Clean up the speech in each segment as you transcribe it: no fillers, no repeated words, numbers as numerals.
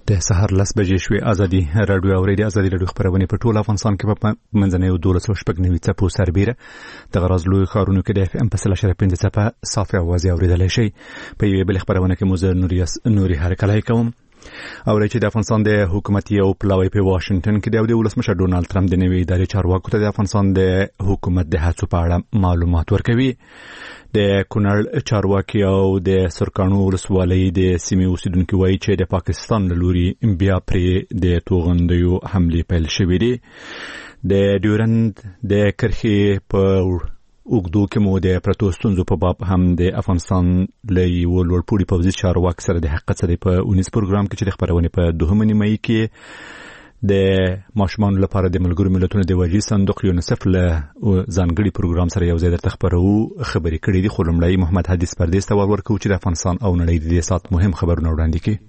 د سحر 10 بجې شوې. ازادي رادیو اوریدي ازادي رادیو خبرونه په ټول افغانستان کې په منځنۍ 1290 څپو سربېره د غرض لوی خارونو کې د اف ام په 3.5 څپه صافي اوازې اوریدلای شي. په یوه بل خبرونه کې موږ نوري هرکلای کوم او چې د افغانستان د حکومت یو پلاوی په واشنگټن کې د ولسمشر ډونالد ټرمپ د نوي ادارې چارواکو ته د افغانستان د حکومت د هڅو په اړه معلومات ورکوي. د کونړ چارواکي او د سرکانو ولسوالۍ د سیمې اوسیدونکو وایي چې د پاکستان له لوري بیا پرې د توغندیو حملې پیل شوې دي. د ډیورند د کرښې په اوګدو کې مو د پرتو ستونزو په باب هم د افغانستان له یو لوړپوړي پوځي چارواکي سره د حقیقت سره په اونیز پروګرام کې چې د خبرونه په 2 نیمه کې د ماشومان لپاره د ملګرو ملتونو د وجې صندوق یونیسف له ځانګړي پروګرام سره یو ځای درته خبرو خبرې کړې دي. خو لومړی محمد حدیث پردیس ته ورکوي چې د افغانستان او نړۍ د سات مهم خبرونه وړاندې کړي.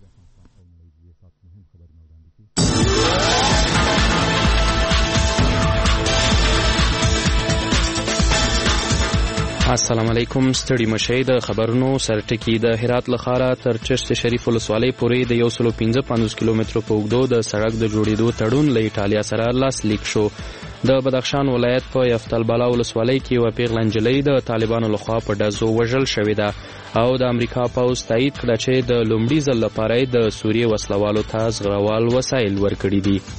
السلام علیکم. ستړي مشئ. د خبرونو سرټکی. د هرات لخاره تر چشت شریف ولسوالۍ پورې د 155 کیلومترو په اوږدو د سړک د جوړېدو تړون له ایټالیا سره لاسلیک شو. د بدخشان ولایت په یفتل بالا ولسوالۍ کې یوه پیغله نجلۍ د طالبانو لخوا په ډزو وژل شوې ده او د امریکا پوځ تایید کړه چې د لومړي ځل لپاره د سوریې وسلوالو ته زغروال وسایل ورکړي دي.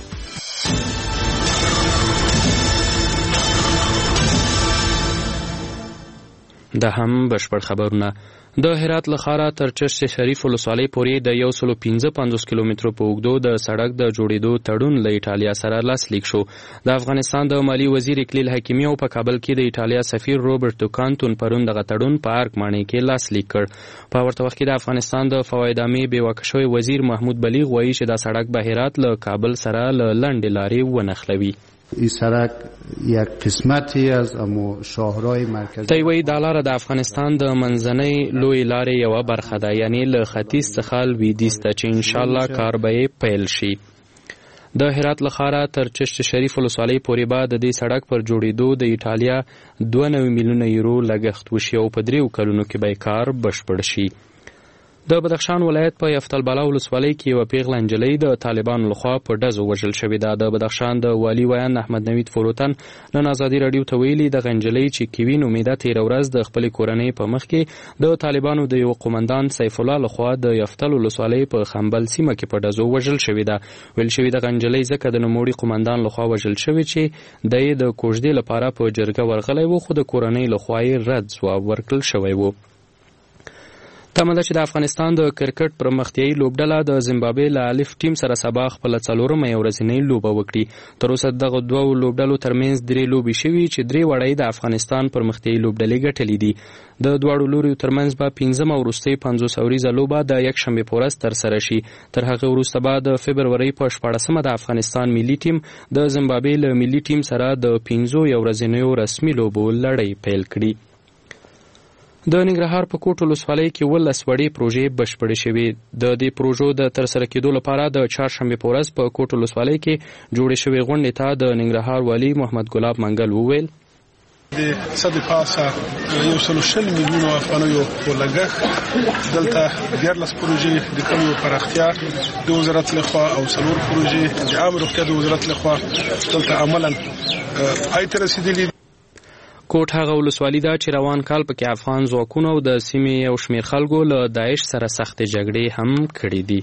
د هم بشپړ خبرونه. د هرات لخاره تر چشت شریف ولسوالۍ پورې د 155 کیلومترو په اوږدو د سړک د جوړېدو تړون له ایټالیا سره لاسلیک شو. د افغانستان د مالی وزیر اکلیل حکیمي او په کابل کې د ایټالیا سفیر روبرټو کانتون پرون دغه تړون په ارګ ماڼۍ کې لاسلیک کړ. په ورته وخت کې د افغانستان د فواید عامې بیواکه شوی وزیر محمود بلیغ وایي چې دا سړک به هرات له کابل سره له لنډې لارې ونښلوي. این سرک یک قسمتی از امو شاهراه مرکزی تایوی دا لاره د افغانستان د منځنۍ لوی لارې یوه برخه ده، یعنی له ختیځ څخه لویدیځ ته چې انشاءالله کار به پیل شي. د هرات لخاره تر چشت شریف ولسوالۍ پورې به د دې سړک پر جوړېدو د ایټالیا 92 میلیونه یورو لګښت وشي او په 3 کلونو کې به کار بشپړ شي. د بدخشان ولایت په یفتل بالا ولسوالۍ کې یوه پیغله نجلۍ د طالبانو لخوا په ډزو وژل شوې ده. د بدخشان د والي ویان احمد نوید فروتن نن ازادي راډیو ته ویلي دغه نجلۍ چې کیوین امیده تېره ورځ د خپلې کورنۍ په مخ کې د طالبانو د یو قومندان سیف الله لخوا د یفتل ولسوالۍ په خمبل سیمه کې په ډزو وژل شوې ده. ویل شوي دغه نجلۍ ځکه د نوموړي قومندان لخوا وژل شوې چې د یې د کوژدې لپاره په جرګه ورغلی و، خو د کورنۍ لخوا یې رد ځواب ورکړل شوی و. تمه ده چې د افغانستان د کرکټ پرمختیایي لوبډله د زیمبابوې له الف ټیم سره سبا خپله 4مه ورځنۍ لوبه وکړي. تر اوسه دغه دوو لوبډلو ترمنځ 3 لوبې شوي چې 3 وړۍ د افغانستان پرمختیایي لوبډلې ګټلې دي. د دواړو لوریو ترمنځ به 15مه وروستۍ 50 اوریزه لوبه د یکشنبې په ورځ ترسره شي. تر هغې وروسته به د فبرورۍ په 14مه د افغانستان ملي ټیم د زیمبابوې له ملي ټیم سره د 15 ورځنیو رسمي لوبو لړۍ پیل کړي. د ننګرهار په کوټ ولسوالۍ کې 12 وړې پروژې بشپړې شوې. د دې پروژو د ترسره کېدو لپاره د چهارشنبې په ورځ په کوټ ولسوالۍ کې جوړې شوې غونډې ته د ننګرهار والي محمد ګلاب منګل وویل د صد پاسه 120 میلیونو افغانیو په لګښت دلته 14 پروژې د کلیو پراختیا د وزارت لخوا او 4 پروژې د عامه روغتیا د وزارت لخوا دلته عملاً پای ته رسیدلي. کوټ هغه ولسوالي ده چې روان کال پکې افغان ځواکونو او د سیمې یو شمېر خلکو له داعش سره سختې جګړې هم کړې دي.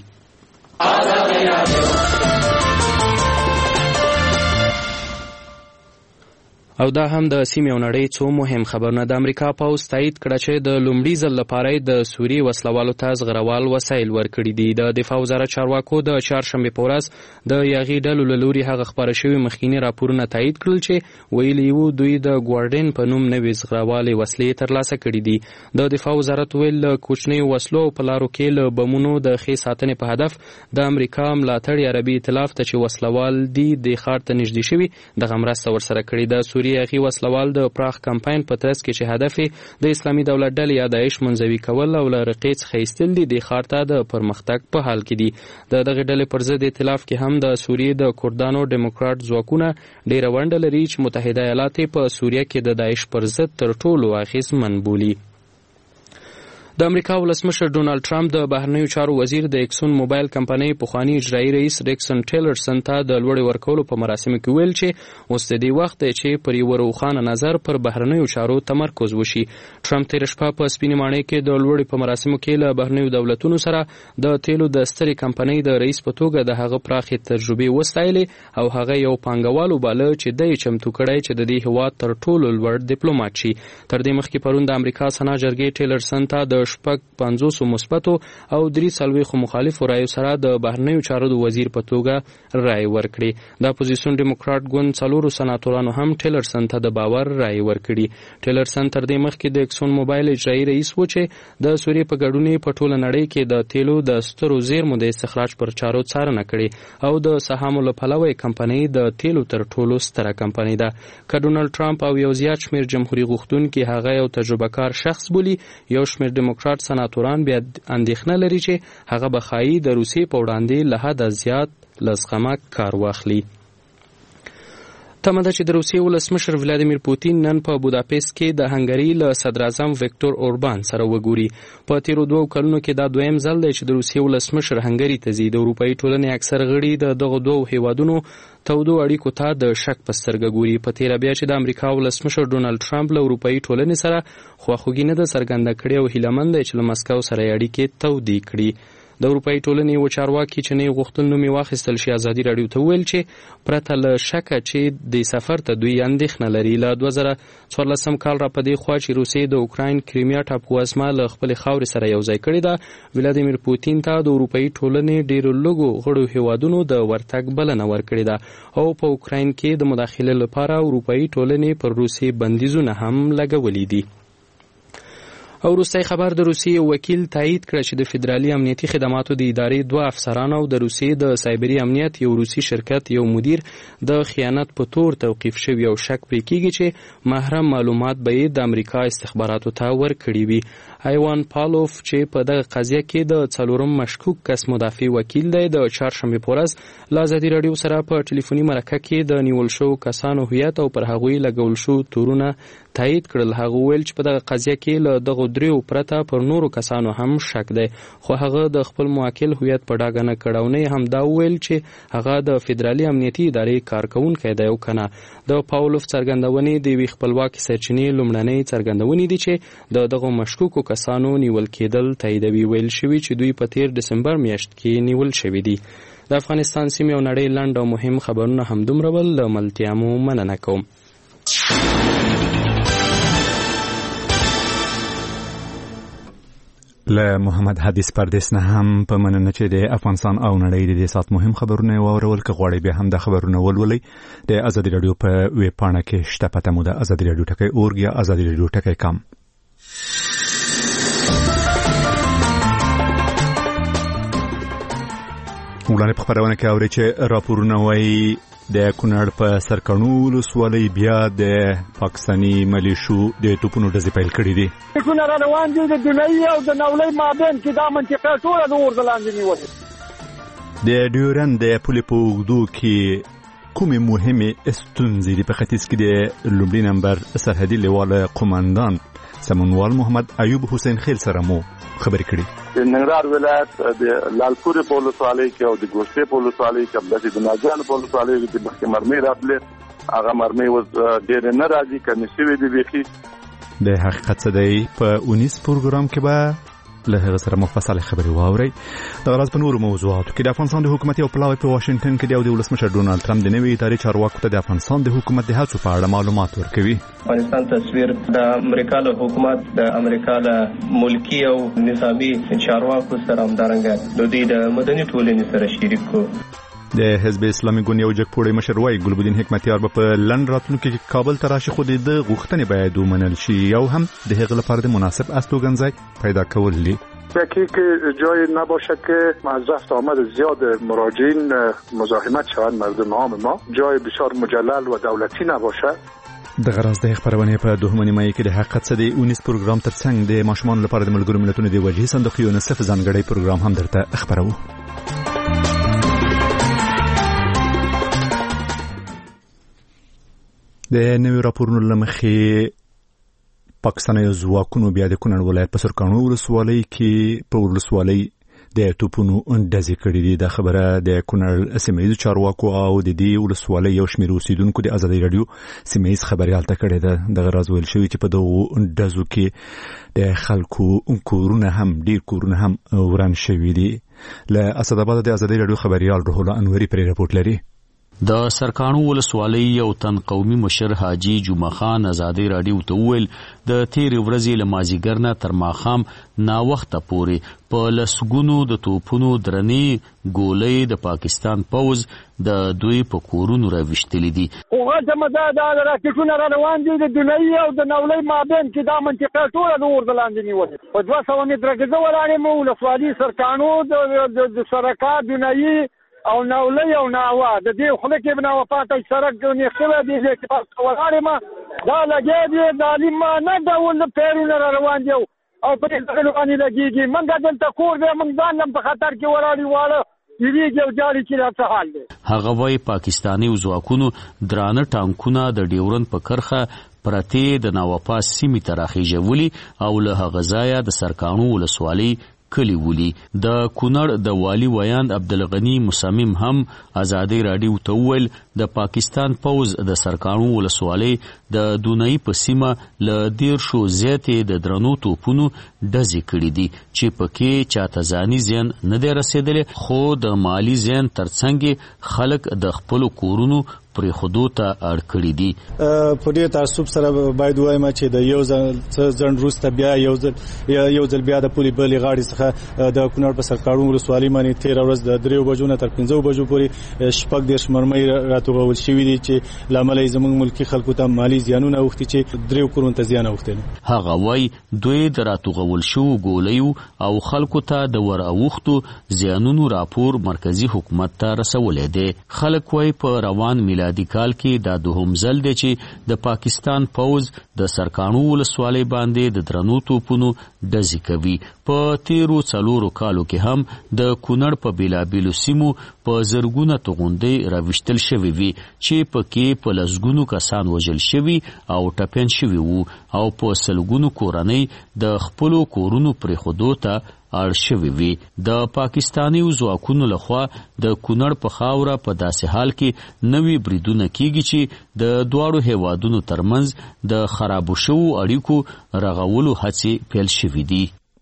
او دا هم د سیمې او نړۍ څو مهم خبرونه. د امریکا پوځ تایید کړه چې د لومړي ځل لپاره د سوریې وسلوالو ته زغروال وسایل ورکړي دي. د دفاع وزارت چارواکو د چهارشنبې په ورځ د یاغي ډلو له لوري هغه خپاره شوي مخکیني راپورونه تایید کړل چې ویلي وو دوی د ګوارډین په نوم نوې زغروالې وسلې ترلاسه کړي دي. د دفاع وزارت ویل له کوچنیو وسلو په لارو کې له بمونو د ښې ساتنې په هدف د امریکا ملاتړ عربي ائتلاف ته چې وسلوال دي د ښار ته نږدې شوي دغه مرسته ورسره کړې ده. سوریې یاغي وسلوال د پراخ کمپاین په ترڅ کې چې هدف د اسلامي دولت ډلې یا داعش منزوي کول او له رقیې څخه ایستل دي د ښار ته د پرمختګ په حال کې دي. د دغه ډلې پر ضد ائتلاف کې هم د سوریې د کردانو ډیموکرات ځواکونه ډیره ونډه لري چې متحده ایالات په سوریه کې د داعش پر ضد تر ټولو اغیزمن بولي. د امریکا ولسمشر ډونالد ټرمپ د بهرنیو چارو وزیر د ایکسون موبایل کمپنۍ پخوانی اجرایي رئیس ریکسن ټیلرسن ته د لوړې ورکولو په مراسمو کې ویل چې اوس د دې وخت دی چې پر یو روښانه نظر پر بهرنیو چارو تمرکز وشي. ټرمپ تېره شپه په سپینې ماڼۍ کې د لوړې په مراسمو کې له بهرنیو دولتونو سره د تیلو د سترې کمپنۍ د رئیس په توګه د هغه پراخې تجربې وستایلې او هغه یو پانګوال وباله چې دی چمتو کړی چې د دې هېواد تر ټولو لوړ ډیپلوماټ شي. تر دې مخکې پرون د امریکا سنا جرګې ټیلرسن ته د شپږ 50 مثبتو او 43 مخالفو رایو سره د بهرنیو چارو د وزیر په توګه رای ورکړي. د اپوزیسیون ډیموکراټ ګوند 4 سناتورانو هم ټیلرسن ته د باور رای ورکړي. ټیلرسن تر دې مخکې د ایکسون موبایل اجرایي رئیس و چې د سوریې په ګډون په ټوله نړۍ کې د تیلو د سترو زیرمو د استخراج پر چارو څارنه کړې او د سهامو له پلوه کمپنۍ د تیلو تر ټولو ستره کمپنۍ ده. که ډونالد ټرمپ او یو زیات شمېر جمهوریت غوښتونکي هغه یو تجربه کار شخص بولي، یو شمېر ډیموکراټ سناتوران بیا اندېښنه لري چې هغه به ښایي د روسیې په وړاندې له حده زیات له زغمه کار واخلي. تمه ده چې د روسیې ولسمشر ولادیمیر پوتین نن په بوداپست کې د هنګري له صدراعظم ویکتور اوربان سره وګوري. په تیرو 2 کلونو کې دا دویم ځل دی چې د روسیې ولسمشر هنګري ته ځي. د اروپایي ټولنې اکثر غړي د دغو 2 هیوادونو تودو اړیکو ته د شک په سترګه ګوري. په تیره بیا چې د امریکا ولسمشر ډونالد ټرمپ له اروپایي ټولنې سره خواخوږي نه ده څرګنده کړې او هیلهمند دی چې له مسکو سره یې اړیکې تودې کړي. د اروپایي ټولنې و چارواکي چې نه غوښتل نوم یې واخیستل شي ازادي راډیو ته وویل چې پرته له شکه چې د سفر ته دوی اندېښنه لري. له 2014 کال را پدې خوا چې روسیې د اوکراین کریمیا ټاپووزمه له خپلې خاورې سره یوځای کړې ده، ولادیمیر پوتین ته د اروپایي ټولنې ډېرو لږو غړو هیوادونو د ورتګ بلنه ورکړې ده او په اوکراین کې د مداخلې لپاره اروپایي ټولنې پر روسیې بندیزونه هم لګولي دي. او روسي خبر د روسیې وکیل تایید کړ چې د فدرالي امنیتي خدماتو د ادارې 2 افسران او د روسیې د سایبري امنیت یو روسي شرکت یو مدیر د خیانت په تور توقیف شوی او شک پرې کیږي چې محرم معلومات به یې د امریکا استخباراتو ته ورکړي وي. ایوان پالوف چې په دغه قضیه کې د 4 مشکوک کس مدافع وکیل دی، د چهارشنبې په ورځ له ازادي راډیو سره په ټلیفوني مرکه کې د نیول شو کسانو هویت او پر هغوی لګول شو تورونه تایید کړل. هغه ویل چې په دغه قضیه کې له دغه 3 پرته پر نورو کسانو هم شک دی، خو هغه د خپل موکل هویت په ډاګه نه کړ او نه هم دا ویل چې هغه د فدرالي امنیتي ادارې کارکونکی دی او کنه. د پاولوف څرګندونې د وی خپلواکي سرچینې لومړنۍ څرګندونې دي چې دغه مشکوکو کسانو نیول کېدل تاییدوي. ویل شوی چې دوی په 13 دسمبر میاشت کې نیول شوی دي. د افغانستان سیمې او نړۍ لنډ او مهم خبرونه همدومره ول. له ملتیا مو مننه کوم. له محمد حدیث پردیس نه هم په مننه چې د افغانستان او نړۍ د دې سات مهم خبرونه واورول. که غواړئ بیا هم د خبرونه ولولئ د ازادي راډیو په ویب پاڼه کې شته. پته مو د ازادي راډیو ټکی اورګ یا ازادي راډیو ټکی کام. وړاندې په خبرونه کې اورئ چې راپورونه وایي د کونړ په سرکڼو ولسوالۍ بیا د پاکستاني ملیشو د توپونو ډزې پیل کړي دي. ټکونه را روان دي د دنیي او د نولۍ مابین کې دا منطقه ټوله د اور د لاندې نیولې. د ډیورند د پولې په اوږدو کې کومې مهمې ستونزې دي؟ په ختیځ کې د لومړي نمبر سرحدي لیواله قوماندان سمونوال محمد ایوب حسین خیل سره مو خبرې کړي. د ننګرهار ولایت د لالپور په ولسوالۍ کې او د ګوشتې په ولسوالۍ کې د ناجان په ولسوالۍ کې مخکې مرمۍ راتلې، هغه مرمۍ اوس ډېرې نه راځي، کمې شوې دي بیخي. د حقیقت څه دی په 19 پروګرام کې به له هغه سره مفصل خبرې واورئ. د غراض په نورو موضوعاتو کې د افغانستان د حکومت یو پلاوی په واشنگټن کې د ولسمشر ډونالد ټرمپ د نوي ادارې چارواکو ته د افغانستان د حکومت د هڅو په اړه معلومات ورکوي. افغانستان تصویر د امریکا له حکومت د امریکا له ملکی او نظامی چارواکو سره همدارنګه د دې د مدني ټولنې سره شریک کو. د حزب اسلامي ګوند یو جګپوړی مشر وایي ګلبدین حکمتیار به په لند راتلونکي کې کابل ته راشي، خو د غوښتنې باید ومنل شي او هم د هغه لپاره د مناسب استوګنځای پیدا کول دي. یکی که جای نباشه که از رفت آمد زیاد مراجعین مزاحمت شوند مردم عام ما، جای بسیار مجلل و دولتی نباشه. د غراض د خبرونه په دوهمه نیمه کې د حقیقت څه دی 19 پروګرام ترڅنګ د ماشومان لپاره د ملګرو ملتونو د وجهي صندوق یونیسف ځانګړی پروګرام هم درته خبرو. د نوي راپورونو لمخې پاکستاني ځواکونو بیا د کونړ ولایت په سرکانو ولسوالۍ کې په ولسوالۍ د توپونو ډزې کړې دي. دا خبره د کونړ سیمه‌ییزو چارواکو او د دې ولسوالۍ یو شمېر اوسیدونکو د ازادي رادیو سیمه‌ییز خبريال ته کړې ده. دغه راز ویل شوی چې په دغو ډزو کې د خلکو کورونه هم ډیر کورونه هم وران شوي دي. له اسداباد د ازادي رادیو خبريال روح الله انوري پر رپورټ لري. د سرکانو ولسوالۍ یو تن قومي مشر حاجی جمعه خان ازادي رادیو ته ویل د تیرې ورځې له مازیګر نه تر ماښام ناوخته پورې په لسګونو د توپونو درنې ګولۍ د پاکستان پوځ د دوی په کورونو راویشتلې دي. وغځمه دا راکټونه را روان دي د دنیي او د نولۍ مابین کې دا منطقه ټوله د اور د لاندې نیولې په 200 متره کې زه ولاړ یم. ولسوالي سرکانو د سرکا دنیي او نولۍ او ناوا د دې خوله کې بنا وفاته سرک نیخته دي چې په ولاړ ما دا لګي دي ظالمانه ډول پیرونه را روان دي او په دې ځای لګيږي. منګه دلته کور دی موږ ځان لم په خطر کې ولاړی واله یوه یو جاري چې راځه حال دی. هغه وای پاکستاني ځواکونو درانه ټانکونه د ډیورن په کرخه پرته د ناوپاس سیمې ته راخیژولي او له هغه ځایه د سرکانو ولسوالۍ کلی ولی. د کونړ د والی ویاند عبدالغنی مصمم هم ازادي رادیو ته ویل د پاکستان پوز د سرکانو ولسوالۍ د دونئی په سیمه له 10 زیاتې د درنو توپونو ډزې کړې دي چې پکې چاته ځاني زیان نه دی رسېدلی خو د مالی زیان ترڅنګ خلک د خپل کورونو پرې خودو ته اړ کړی دي. په دې تعصب سره باید وایم چې د یو ځل روسته بیا یو ځل بیا د پولي بلې غاړې څخه د کونړ په سرکانو ولسوالۍ باندې 13 ورځ د 3 بجو نه تر 15 بجو پورې شپږ دیرش مرمۍ راتوغول شوي دي چې لامل یې زموږ ملکي خلکو ته مالی زیانونه اوښتي چې 3 کورونو ته زیان اوښتلی. هغه وایي دوی د راتوغول شوو ګولیو او خلکو ته د ور اوښتو زیانونو راپور مرکزی حکومت ته رسولی دی. خلک وایي په روان میلادي کال کې دا دوهم ځل دی چې د پاکستان پوز د سرکانو ولسوالۍ باندې د درنو توپونو ډزې کوي. په تیرو 4 کالو کې هم د کونړ په بیلابیلو سیمو په زرګونه توغندۍ راویشتل شوي وي چې پکې په لسګونو کسان وژل شوي او ټپیان شوي وو او په سلګونو کورنۍ د خپلو کورونو پرېښودو ته اړ شوي وي. د پاکستاني ځواکونو لخوا د کونړ په خاوره په داسې حال کې نوي بریدونه کیږي چې د دواړو هیوادونو ترمنځ د خرابو شوو اړیکو رغولو هڅې پیل شوي دي.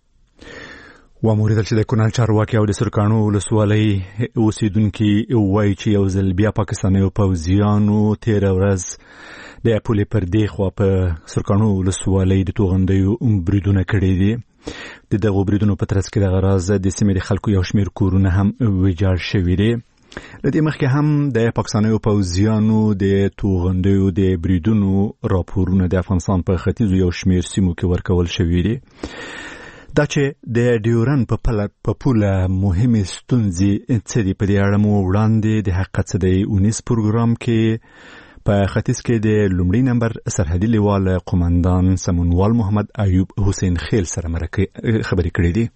واموریدل چې د کونړ چارواکي او د سرکانو ولسوالۍ اوسیدونکي وایي چې یو ځل بیا پاکستاني پوځیانو 13 ورځ د پولې پر دې خوا په سرکانو ولسوالۍ د توغندیو بریدونه کړي دي. د دغو بریدونو په ترڅ کې د غراز د سیمې د خلکو یو شمېر کورونه هم ویجاړ شوي دي. له دې مخکې هم د پاکستاني پوځیانو د توغندیو د بریدونو راپورونه د افغانستان په ختیځو یو شمېر سیمو کې ورکول شوي دي. دا چې د ډیورن په پوله مهمې ستونزې څه دي په دې اړه مو وړاندې د حقیقت څه دی 19 پروګرام کې په ختیځ کې د لومړي نمبر سرحدي لیوال قومندان سمونوال محمد ایوب حسین خیل سره خبرې کړې دي.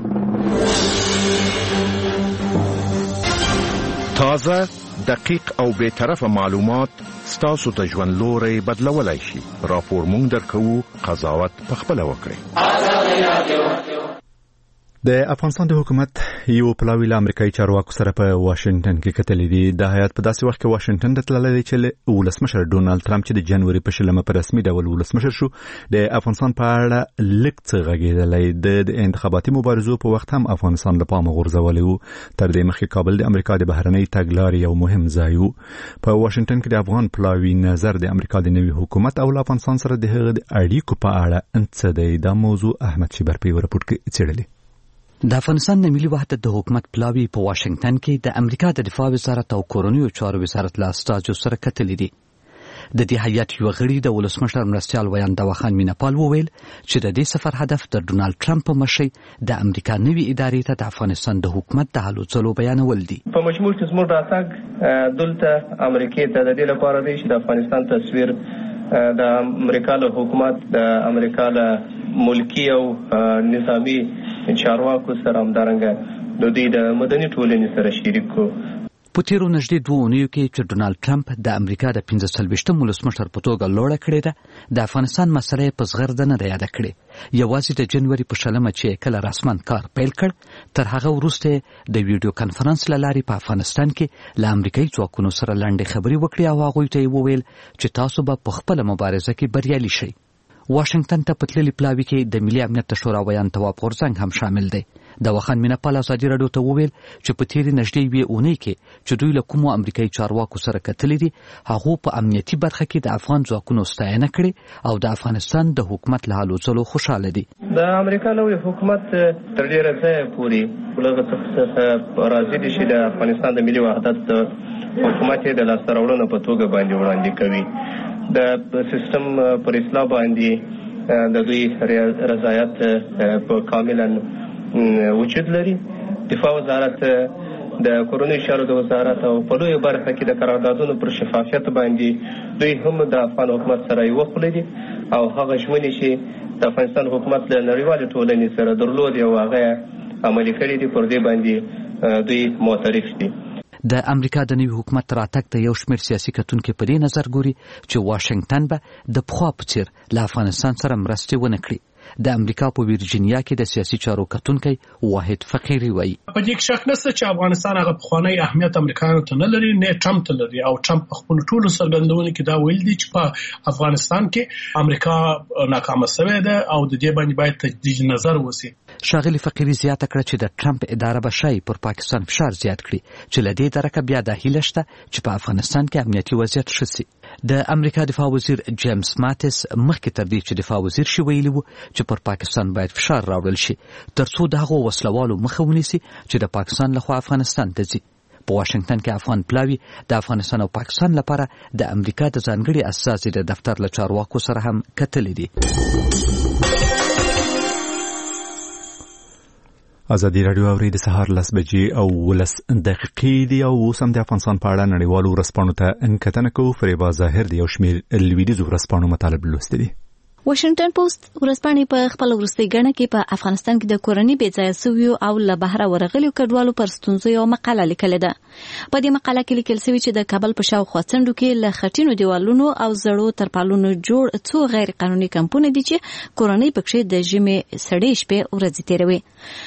تازه دقیق او بے طرفه معلومات ستاسو ته ژوند لوري بدلولای شي. راپور مونږ درکو قضاوت پخپله وکړئ. د افغانستان د حکومت یو پلاوی له امریکایي چارواکو سره په واشنگټن کې کتلې دي. د هیات په داسې وخت کې واشنگټن ته تللی دی چې ولسمشر ډونالد ټرمپ چې د جنوري په 20 په رسمي ډول ولسمشر شو د افغانستان په اړه لږ څه غږېدلی. د انتخاباتي مبارزو په وخت هم افغانستان له پامه غورځولی و. تر دې مخکې کابل د امریکا د بهرنۍ تګلارې یو مهم ځای و. په واشنگټن کې د افغان پلاوی نظر د امریکا د نوي حکومت او افغانستان سره د هغه د اړیکو په اړه څه دی. دا موضوع احمد شیبر په رپورټ کې څېړلې. د افغانستان د ملي وحدت د حکومت پلاوی په واشنگټن کې د امریکا د دفاع وزارت او کورنیو چارو وزارت له استازو سره کتلې دي. د دې هیات یو غړي د ولسمشر مرستیال ویاند دواخان مینپال وویل چې د دې سفر هدف د ډونالد ټرمپ په مشرۍ د امریکا نوي ادارې ته د افغانستان د حکومت د هلو ځلو بیانول دي. په مجموع کې زموږ راتګ دلته امریکا ته د دې لپاره دی چې د افغانستان تصویر د امریکا له حکومت د امریکا له ملکی او نظامی چارواکو سره همدارنګه د دې د مدني ټولنې سره شریک کو. په تیرو نږدې 2 اونیو کې چې ډونالد ټرمپ د امریکا د 45م ولسمشر په توګه لوړه کړې ده د افغانستان مسله په زغرده نه ده یاده کړې. یوازې د جنوري په 20 چې کله رسماً کار پیل کړ تر هغه وروسته د ویډیو کانفرنس له لارې په افغانستان کې له امریکایي ځواکونو سره لنډې خبرې وکړې او هغوی ته یې وویل چې تاسو به په خپله مبارزه کې بریالي شئ. واشنگټن ته په تللي پلاوي کې د ملي امنیت شورا ویان تواب غورځنګ هم شامل دی. د وخان مینهپال ازادي راډیو ته وویل چې په تیرې نږدې 1 اونۍ کې چې دوی له کومو امریکایي چارواکو سره کتلي دي هغو په امنیتي برخه کې د افغان ځواکونو ستاینه کړې او د افغانستان د حکومت له هلو ځلو خوشحاله دي. د امریکا نوی حکومت تر ډیره ځایه پورې له څه راضي دي چې د افغانستان د ملي وحدت حکومت د لاسته راوړنو په توګه باندې وړاندې کوي. د سیستم پر اصلاح باندې د دوی رضایت په کاملا وجود لري. دفاع وزارت د کورنیو چارو د وزارت او په لویه برخه کې د قراردادونو پر شفافیت باندې دوی هم د افغان حکومت سره یو خپل دي او هغه ژمنې چې د افغانستان حکومت له نړیوالې ټولنې سره درلود او هغه عملي کړي دي پر دې باندې دوی معترف دي. د امریکا د نوي حکومت راتګ ته یو شمېر سیاسي کتونکي په دې نظر ګوري چې واشنګټن به د پخوا په څیر له افغانستان سره مرستې ونه کړي. د امریکا په ویرجینیا کې د سیاسي چارو کتونکی واحد فقیری وایي په دې کې شک نشته چې افغانستان هغه پخوانی اهمیت امریکایانو ته نه لري نه ټرمپ ته لري او ټرمپ په خپل ټولو څرګندونو کې دا ویل دي چې په افغانستان کې امریکا ناکامه شوې ده او د دې باندې باید تجدید نظر وشي. ښاغلي فقیری زیاته کړه چې د ټرمپ اداره به شای پر پاکستان فشار زیات کړي چې له دې درکه بیا د هیله شته چې په افغانستان کې امنیتي وضعیت ښه شي. د امریکا دفاع وزیر جیمز ماتس مخکې تر دې چې دفاع وزیر شي ویلي وو چې پر پاکستان باید فشار راوړل شي ترڅو د هغو وسلوالو مخه ونیسي چې د پاکستان لخوا افغانستان ته ځي. په واشنګټن کې افغان پلاوي د افغانستان او پاکستان لپاره د امریکا د ځانګړي استازي د دفتر له چارواکو سره هم کتلي دي. ازادي راډیو اوري د سهار 10 بجې او 10 دقیقې دی او اوس هم د افغانستان په اړه نړیوالو ورځپاڼو ته انکتنه کوو. فریبا ظاهر دی یو شمېر لویدیځو ورځپاڼو مطالب لوستي دي. واشنگټن پوسټ ورځپاڼې په خپل وروستۍ غڼه کې په افغانستان کې د کورنۍ بېځایه سویو او له بهره ورغلو کډوالو پر ستونزو یو مقاله لیکلې ده. په دې مقاله کې لیکل شوی چې د کابل په شاوخوا څنډو کې له خټینو دیوالونو او زړو ترپالونو جوړ څو غیر قانوني کمپونه دي چې کورنۍ پکې د ژمي سړې شپې ورځې تیروي.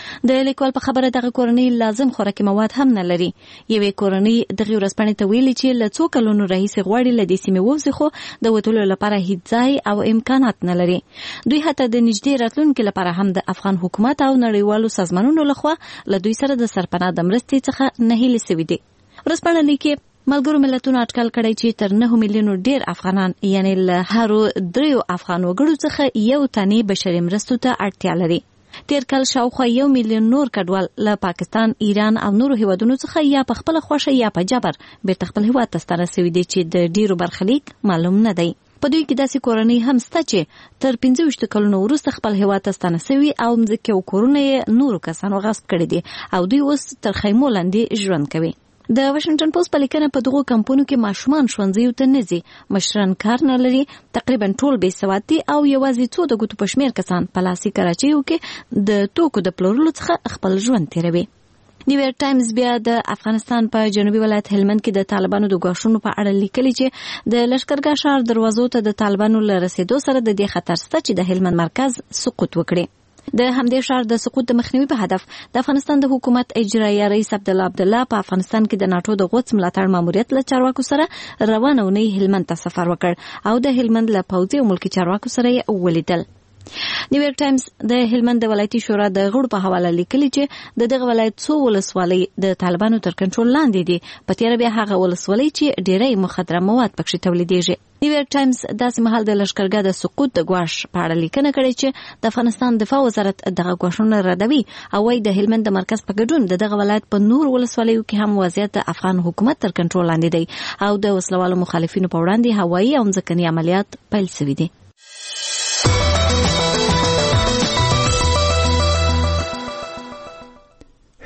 د لیکوال په خبره دغه کورنۍ لازم خوراکي مواد هم نه لري. یوې کورنۍ دغه ورځپاڼې ته ویلي چې له څو کلونو راهیسې غواړي له دې سیمې ووځي خو د وتلو لپاره هیڅ ځای او امکانات نه لري. دوی حتی د نږدې راتلونکي لپاره هم د افغان حکومت او نړیوالو سازمانونو لخوا له دوی سره د سرپناه د مرستې څخه نهیلې سوي دي. ورځپاڼه لیکي ملګرو ملتونو اټکل کړی چې تر 9 میلیونو ډیر افغانان یعنی له هرو 3 افغان وګړو څخه یو تنې بشري مرستو ته اړتیا لري. تیر کال شاوخوا 1 میلیون نور کډوال له پاکستان، ایران او نورو هیوادونو څخه یا په خپل خوښه یا په جبر بیرته خپل هیواد ته ستانه شوي دي چې د ډیرو برخلیک معلوم نه دی. په دوی کې داسې کورنۍ هم شته چې تر 25 کلونو وروسته خپل هیواد ته ستانه شوي او مځکې او کورونه یې نورو کسانو غصب کړي دي او دوی اوس تر خیمو لاندې ژوند کوي. د واشنگټن پوسټ په لیکنه په دغو کمپونو کې ماشومان ښوونځیو ته نه ځي، مشران کار نه لري، تقریبا ټول بې سواد دي او یوازې څو د ګوتو په شمېر کسان په لاسي کراچیو کې د توکو د پلورلو څخه خپل ژوند تیروي. نیویارک ټایمز بیا د افغانستان په جنوبي ولایت هلمند کې د طالبانو د ګواښونو په اړه لیکلي چې د لښکرګاه ښار دروازو ته د طالبانو له رسیدو سره د دې خطر شته چې د هلمند مرکز سقوط وکړي. د همدې ښار د سقوط د مخنیوي په هدف د افغانستان د حکومت اجرایي رئیس عبدالله په افغانستان کې د ناټو د غوڅ ملاتړ ماموریت له چارواکو سره روانه اونۍ هلمند ته سفر وکړ او د هلمند له پوځي او ملکي چارواکو سره یې ولیدل. نیویارک ټایمز د هلمند د ولایتي شورا د غړو په حواله لیکلي چې د دغه ولایت څو ولسوالۍ د طالبانو تر کنټرول لاندې دي، په تیره بیا هغه ولسوالۍ چې ډیری مخدره مواد پکې تولیدېږي. نیویارک ټایمز داسې مهال د لښکرګاه د سقوط د ګواښ په اړه لیکنه کړې چې د افغانستان دفاع وزارت دغه ګواښونه ردوي او وايي د هلمند د مرکز په ګډون د دغه ولایت په نور ولسوالیو کې هم وضعیت د افغان حکومت تر کنټرول لاندې دی او د وسلوالو مخالفینو په وړاندې هوایي او ځمکني عملیات پیل شوي دي.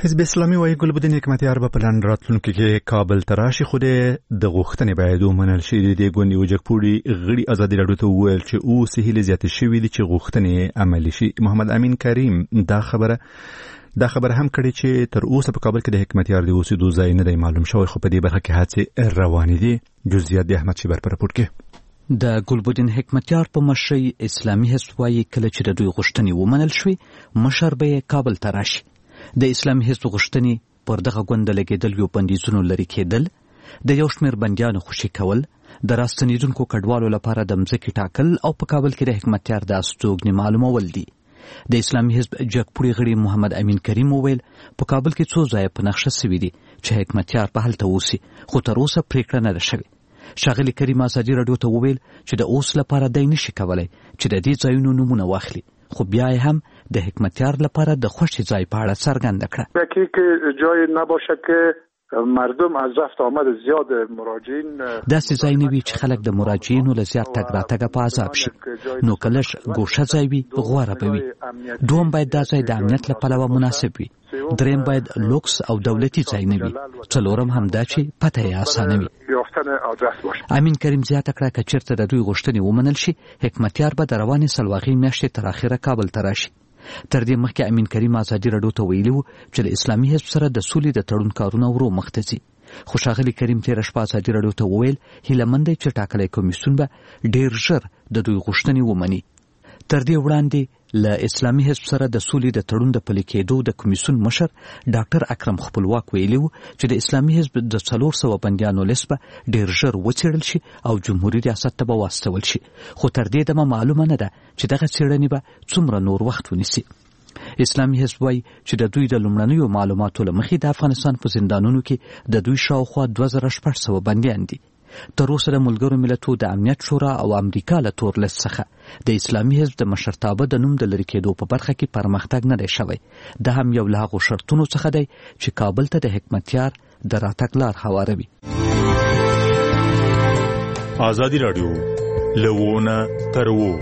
حزب اسلامي وايي ګلبدین حکمتیار په پلان راتلونکي کې کابل تراشي خو د غوښتنې باید ومنل شي. د ګوندي وجګپوړي غړي ازادي راډیو ته وویل چې اوس هیله زیاتې شوې دي چې غوښتنې عملي شي. محمد امین کریم دا خبره هم کړې چې تر اوسه په کابل کې د حکمتیار د اوسېدو ځای نه دی معلوم شوی، خو په دې برخه کې هڅې روانې دي. جزئیات د احمد شیبر په راپور کې. د ګلبدین حکمتیار په مشرۍ اسلامي حزب وايي کله چې د دوی غوښتنې ومنل شوې مشر به کابل تراشي. د اسلامي حزب غوښتنې پر دغه ګوند لګېدل یو بندیزونو لرې کېدل، د یو شمېر بندیانو خوشي کول، د راستنېدونکو کډوالو لپاره د مځکې ټاکل او په کابل کې د حکمتیار د استوګنې معلومول دي. د اسلامي حزب جګپوړي غړي محمد امین کریم وویل په کابل کې څو ځایه په نقشه سوي دي چې حکمتیار په هلته اوسي، خو تر اوسه پریکړه نه ده شوې. ښاغلي کریم ازادي راډیو ته وویل چې د اوس لپاره دی نشي کولی چې د دې ځایونو نومونه واخلي، خو بیا هم د حکمتیار لپاره د خوښي ځای په اړه څرګنده کړه. که جای نباشه که مردم از رفت آمد زیاد مراجعین داسې ځای نه وي چې خلک د مراجعینو له زیات تګ راتګه په عذاب شي، نو کلش ګوشه ځای وي غوره به وي. دوم باید دا ځای د امنیت له پلوه مناسب وي. دریم باید لوکس او دولتي ځای نه وي. څلورم هم دا چې پته یې اسانه وي. امین کریم زیاته کړه که چېرته د دوی غوښتنې ومنل شي حکمتیار به د روانې سلواغې میاشتې تر اخره کابل ته راشي. تر دې مخکې امین کریم ازادي راډیو ته ویلي و چې د اسلامي حزب سره د سولې د تړون کارونه ورو مخته ځي، خو ښاغلي کریم تېره شپه ازادي راډیو ته وویل هیله مند دی چې ټاکلی کمیسیون به ډېر ژر د دوی غوښتنې ومني. تر دې وړاندې له اسلامي حزب سره د سولې د تړون د پلي کېدو د کمیسیون مشر ډاکټر اکرم خپلواک ویلي و چې د اسلامي حزب د 400 بندیانو لیست به ډېر ژر وڅېړل شي او جمهوري ریاست ته به واستول شي، خو تر دې دمه معلومه نه ده چې دغه څېړنې به څومره نور وخت ونیسي. اسلامي حزب وايي چې د دوی د لومړنیو معلوماتو له مخې د افغانستان په زندانونو کې د دوی شاوخوا 2600 بندیان دي. تر اوسه د ملګرو ملتونو د امنیت شورا او امریکا له تور لیست څخه د اسلامي حزب د مشرتابه د نوم د لرې کېدو په برخه کې پرمختګ نه دی شوی. دا هم یو له هغو شرطونو څخه دی چې کابل ته د حکمتیار د راتګ لار هواروي. ازادي راډیو لوونه تر وو.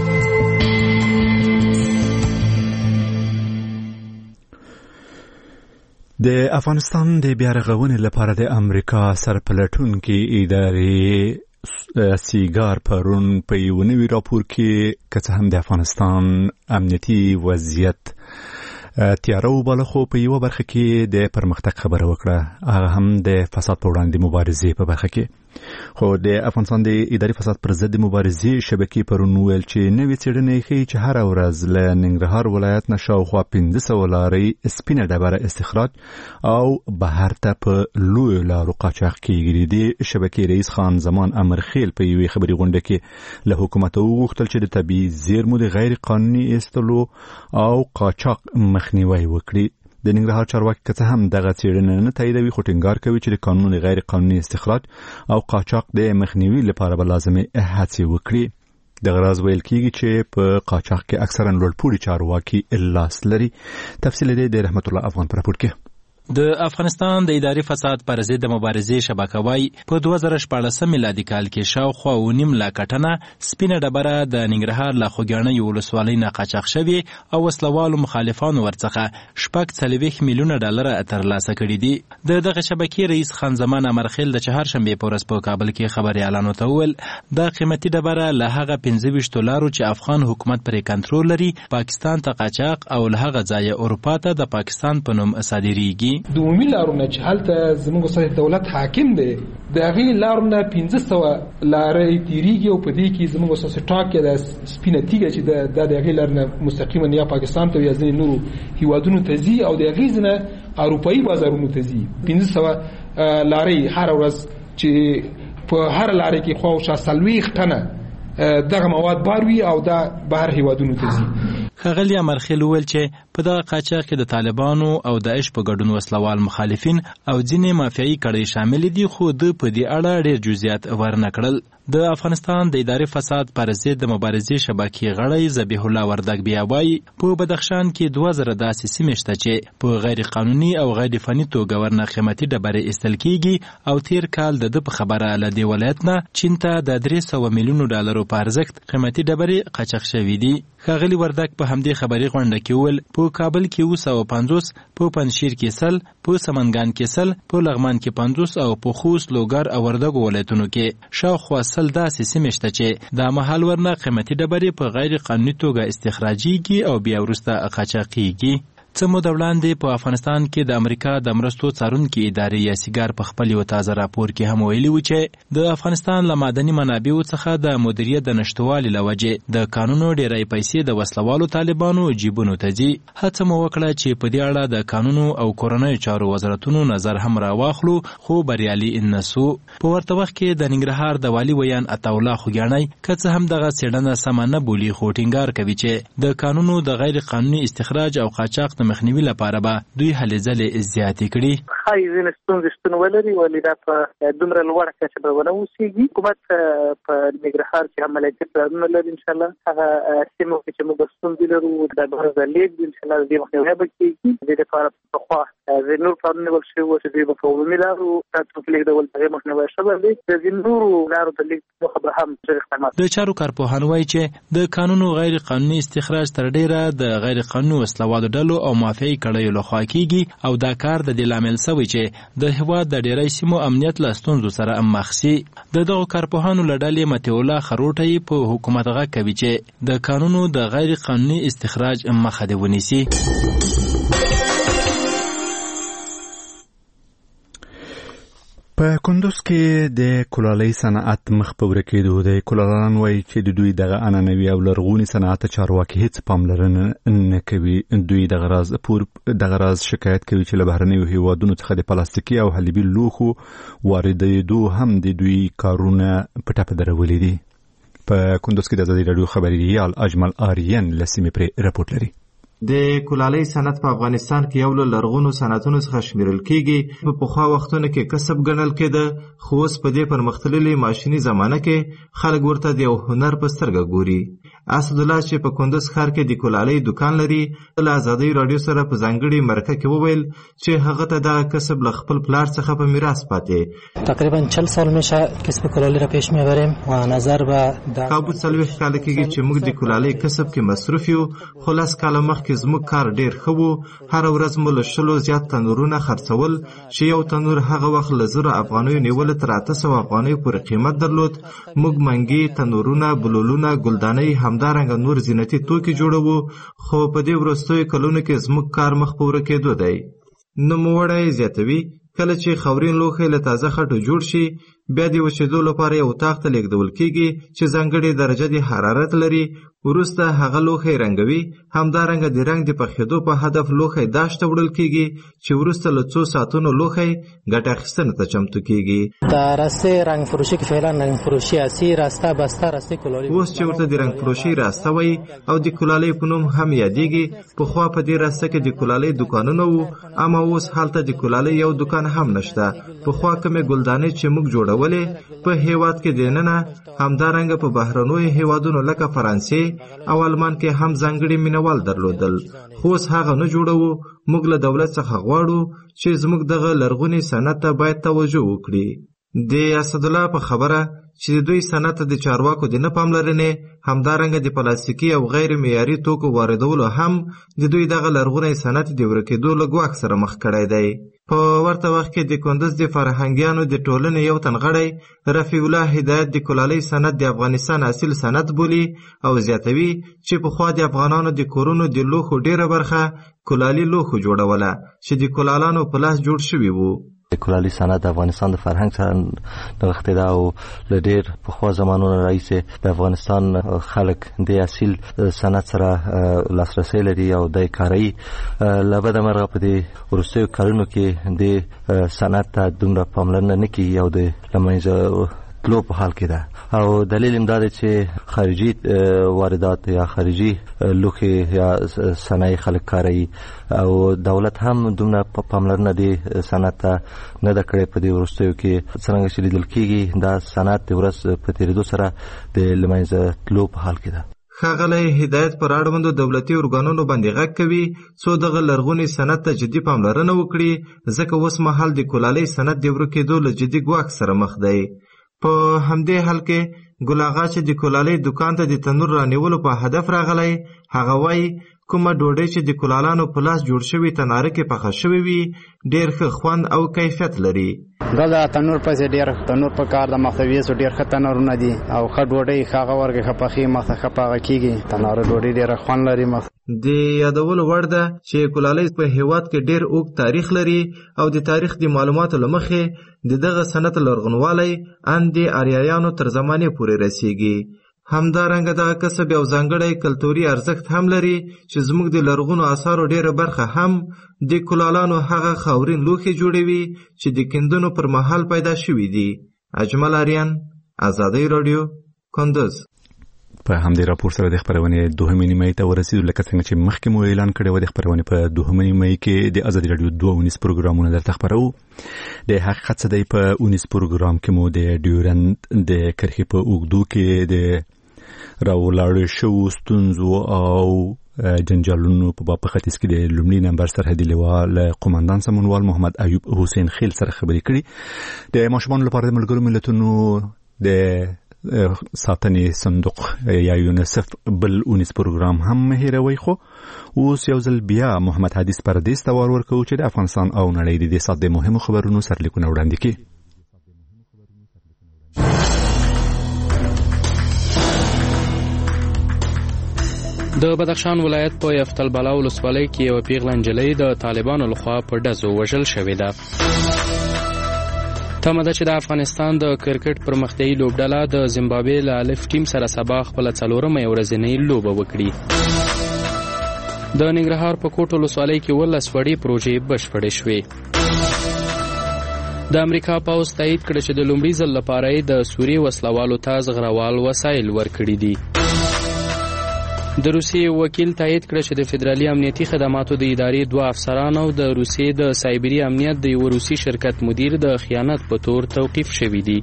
د افغانستان د بیا رغونې لپاره د امریکا سرپلټونکي ادارې سیګار پرون په یو نوي راپور کې که څه هم د افغانستان امنیتي وضعیت تیاره وباله، خو په یوه برخه کې د پرمختګ خبره وکړه، هغه هم د فساد په وړاندې مبارزې په برخه کې. خو د افغانستان د اداري فساد پر ضد مبارزې شبکې پرون ویل چې نوې څېړنې ښیي چې هره ورځ له ننګرهار ولایت نه شاوخوا 1500 لارۍ سپینه ډبره استخراج او بهر ته په لویو لارو قاچاق کېږي. د شبکې رئیس خان زمان امرخیل په یوې خبري غونډه کې له حکومت وغوښتل چې د طبیعي زیرمو د غیر قانوني ایستلو او قاچاق مخنیوی وکړي. د ننګرهار چارواکي که څه هم دغه څېړنه نه تاییدوي، خو ټینګار کوي چې د قانون غیر قانوني استخراج او قاچاق د مخنیوي لپاره به لازمي هڅې وکړي. دغه راز ویل کېږي چې په قاچاق کې اکثرا لوړپوړي چارواکي لاس لري. تفصیل دی د رحمت الله افغان په راپور کې. د افغانستان د اداري فساد پر ضد مبارزې شبکه وايي په 2014 میلادي کال کې شاوخوا 9 لا کټنه سپینه ډبره د ننګرهار له خوږیاڼۍ ولسوالۍ نه قاچاق شوې او وسلوالو مخالفانو ورڅخه $40 میلیونه ترلاسه کړي دي. د دغه شبکې رئیس خان زمان امرخیل د چهارشنبې په ورځ په کابل کې خبري اعلان وکړ. دا قیمتي ډبره له هغه $25 چې افغان حکومت پرې کنټرول لري پاکستان ته قاچاق او له هغه ځایه اروپا ته د پاکستان په نوم صادریږي. د عمومي لارونه چې هلته زموږ سره دولت حاکم دی د هغې لارونه 1500 لارې تیریږي او په دې کې زموږ سره سټاک کې د سپینه تیږه چې د هغې لارونه مستقیما یا پاکستان ته یا ځینې نورو هیوادونو ته ځي او د هغې ځینې اروپایي بازارونو ته ځي. 1500 لارې هر ورځ چې په هر لارې کې خواوشا 40 ټنه دغه مواد بار وي او دا بهر هیوادونو ته ځي. ښاغلي امرخیل وویل چې په دغه قاچاق کې د طالبانو او داعش په ګډون وسلوال مخالفین او ځینې مافیایي کړۍ شامل دي، خو د په دې اړه ډېر جزئیات ورنه کړل. د افغانستان د اداري فساد پر ضد د مبارزې شبکې غړی ذبیح الله وردګ بیا وایي په بدخشان کې 2000 داسې سیمې شته چې په غیر قانوني او غیر فني توګه ورنه قیمتي ډبرې ایستل کېږي او تیر کال د ده په خبره له دې ولایت نه چین ته د $300 میلیونو په ارزښت قیمتي ډبرې قاچاق شوي دي. ښاغلي وردګ په همدې خبري غونډه کې وویل په په کابل کې 250 په پنځشیر کې 100 په سمنګان کې 100 په لغمان کې 50 او په خوست لوګر او وردګو ولایتونو کې شاوخوا 100 داسې سیمې شته چې د مهال ورنه قیمتي ډبرې په غیر قانوني توګه استخراجيږي او بیا وروسته قاچاقيږي. څه موده وړاندې په افغانستان کې د امریکا د مرستو څارونکي ادارې یا سیګار په خپل یو تازه راپور کې هم ویلي و چې د افغانستان له معدني منابعو څخه د مدیریت د نشتوالي له وجې د قانونو ډېری پیسې د وسلوالو طالبانو جیبونو ته ځي. هڅه مو وکړه چې په دې اړه د قانونو او کورنیو چارو وزارتونو نظر هم راواخلو خو بریالي نسو. په ورته وخت کې د ننګرهار د والي ویان عطاالله خوږیاڼی که څه هم دغه څېړنه سمه نه بولي خو ټینګار کوي چې د قانونو د غیر قانوني استخراج او قاچاق مخنیوي لپاره به دوی هلې ځلې زیاتې کړي. ښایي ځینې ستونزې شتون ولري ولې دا په دومره لوړه کچه به ونه اوسېږي. حکومت په ننګرهار کې هم ملکي پلانونه لري. انشاءالله هغه سیمو کې چې موږ ستونزې لرو د بهر د لید انشاءالله د دې مخنیوی به کېږي. د دې لپاره پخوا د نور پلانونه نیول شوي وو چې دوی به په عمومي لارو راتلونکي لیږدول د هغې مخنیوی شوی دی. د دې نورو لارو د لیږد موخه به هم ډېر اقدامات. د چارو کارپوهان وایي چې د قانونو غیر قانوني استخراج تر ډېره د غیر قانوني وسلوالو ډلو او مافیایي کړیو لخوا کېږي او دا کار د دې لامل شوی چې د هېواد د ډېری سیمو امنیت له ستونزو سره مخ شي. د دغو کارپوهانو له ډلې مطیع الله خروټی په حکومت غږ کوي چې د قانونو د غیر قانوني استخراج مخه دې ونیسي. په کندوز کې د کولالۍ صنعت مخ په ورکېدو دی. کولالان وایي چې د دوی دغه عنعنوي او لرغوني صنعت چارواکي هیڅ پاملرنه نه کوي. دوی دغه راز شکایت کوي چې له بهرنیو هیوادونو څخه د پلاستیکي او حلیبي لوښو واردېدو هم د دوی کارونه په ټپه درولي دي. په کندوز کې د ازادي راډیو خبریال اجمل آریان له سیمې پرې رپورټ لري. د کولالۍ صنعت په افغانستان کې یو له لرغونو صنعتونو څخه شمیرل کېږي. په پخوا وختونو کې کسب ګڼل کېده خو اوس په دې پرمختللې ماشیني زمانه کې خلک ورته د یو هنر په سترګه ګوري. اسدالله چې په کندوز ښار کې د کولالۍ دکان لري له ازادۍ راډیو سره په ځانګړي مرکه کې وویل چې هغه ته دغه کسب له خپل پلار څخه په میراث پاتې. تقریبا 40 سال میشه کسب کولالۍ را پیش میبریم و نظر به کابو 40 کال کېږي چې موږ د کولالۍ کسب کې مصروف یو. خو 10 کال مخکې زموږ کار ډیر ښه و. هر ورځ مو له 100 زیات تنورونه خرڅول چې یو تنور هغه وخت له 1000 افغانیو نیول تر 800 افغانیو پورې قیمت درلود. موږ منګي، تنورونه، بلولونه، ګلدانۍ همدارنګه نور زینتي توکي جوړوو. خو په دې وروستیو کلونو کې زموږ کار مخ په ورکېدو دی. نوموړی زیاتوي کله چې خاورین لوښي له تازه خټو جوړ شي بیا د وچېدو لپاره یو اطاق ته لیږدول کېږي چې ځانګړې درجه د حرارت لري. وروسته هغه لوښی رنګوي. همدارنګه د رنګ د پخېدو په هدف لوښی داش ته وړل کېږي چې وروسته له 2 ساعتونو لوښی ګټه اخیستنې ته چمتو کېږي. د راسته رنګ فروشي کې فعلا رنګ فروشي اسی راسته بسته راسته کولالۍ اوس چې ورته د رنګ فروشي راسته وایي او د کولالۍ په نوم هم یادېږي. پخوا په دې راسته کې د کولالۍ دکانونه وو اما اوس هلته د کولالۍ یو دکان هم نشته. پخوا کومې ګلدانۍ چې موږ جوړولې په هیواد کې دننه همدارنګه په بهرنیو هیوادونو لکه فرانسې او آلمان کې هم ځانګړي مینوال درلودل. خو اوس هغه نه جوړوو. موږ له دولت څخه غواړو چې زموږ دغه لرغوني صنعت ته باید توجه وکړي. د اسدالله په خبره چې د دوی صنعت د چارواکو د نه پاملرنې همدارنګه د پلاستیکي او غیر معیاري توکو واردولو هم د دوی دغه لرغونی صنعت د ورکېدو له ګواښ سره مخ کړی دی. په ورته وخت کې د کندوز د فرهنګیانو د ټولنې یو تن غړی رفیع الله هدایت د کولالۍ صنعت د افغانستان اصیل صنعت بولي او زیاتوي چې پخوا د افغانانو د کورونو د لوښو ډیره برخه کولالي لوښو جوړوله چې د کولالانو په لاس جوړ شوي وو. د کولالۍ صنعت د افغانستان د فرهنګ سره نغښتې ده او له ډېر پخوا زمانونو راهیسې د افغانستان خلک د اصیل صنعت سره لاسرسی لري او د کاروي. له بده مرغه په دې وروستیو کلونو کې د صنعت ته دومره پاملرنه نه کېږي او د له منځه تلو په حال کې ده. او دلیل هم دا دی چې خارجي واردات یا خارجي لوښي یا صنایع خلک کاروي او دولت هم دومره پاملرنه دې صنعت ته نه ده کړې. په دې وروستیو کې څرنګه چې لیدل کېږي دا صنعت د ورځ په تېرېدو سره د له منځه تلو په حال کې ده. ښاغلی هدایت پر اړوندو دولتي ارګانونو باندې غږ کوي څو دغه لرغوني صنعت ته جدي پاملرنه وکړي ځکه اوس مهال د کولالۍ صنعت د ورکېدو له جدي ګواښ سره مخ دی. په همدې حال کې ګل اغا چې د کولالۍ دکان ته د تنور رانیولو په هدف راغلی هغه وایي کومه ډوډۍ چې د کولالانو په لاس جوړ شوي تناره کې پخه شوې وي ډېر ښه خوند او کیفیت لري. دا تنور پسې ډېر تنور په کار د مخویسو ډېر ښه تنورونه دي او ښه ډوډۍ ښه هغه ورکې ښه پخې مخته ښه پاغه کېږي. تناره ډوډۍ ډېره خوند لري. د یادولو وړ ده چې کولالۍ په هېواد کې ډېر اوږد تاریخ لري او د تاریخ د معلوماتو له مخې د دغه صنعت لرغونوالی ان د آریایانو تر زمانې پورې رسیږي. همدارنګه دغه کسب یو ځانګړی کلتوري ارزښت هم لري چې زموږ د لرغونو آثارو ډېره برخه هم د کولالانو هغه خاورین لوښي جوړوي چې د کیندنو پر مهال پیدا شوي دي. اجمل آریان، ازادي راډیو، کندوز. په همدې راپور سره د خبرونې دوهمې نیمې ته ورسېدو. لکه څنګه چې مخکې مو اعلان کړی و د خبرونې په دوهمې نیمې کې د ازادي راډیو 2 پروګرامونه درته خبرو. د حقیقت څه دی په 19 پروګرام کې مو د ډیورند د کرښې په اوږدو کې د راولاړو شوو ستونزو او جنجالونو په باب ختیځ کې د لومړي نمبر سرحدي لیوال قومندان سمونوال محمد ایوب حسین خیل سره خبرې کړي. د ماشومانو لپاره د ملګرو ملتونو د ساتنې صندوق یا یونیسف بل 19 پروګرام هم هیروي. خو اوس یو ځل بیا محمد حدیث پردیس ته ور ورکو چې د افغانستان او نړۍ د سات د مهمو خبرونو سرلیکونه وړاندې کړي. د بدخشان ولایت په یفتل بالا ولسوالۍ کې یو پیغله نجلۍ د طالبانو لخوا په ډزو وژل شوې ده. تمه ده چې د افغانستان د کرکټ پرمختیایي لوبډله د زیمبابوې له الف ټیم سره سبا خپله 4مه ورځنۍ لوبه وکړي. د ننګرهار په کوټ ولسوالۍ کې 12 وړې پروژې بشپړې شوې. د امریکا پوځ تایید کړ چې د لومړي ځل لپاره د سوریې وسلوالو ته زغروال وسایل ورکړي دي. د روسیې وکیل تایید کړ چې د فدرالي امنیتي خدماتو د ادارې 2 افسران او د روسیې د سایبري امنیت د یو روسي شرکت مدیر د خیانت په تور توقیف شوي دي.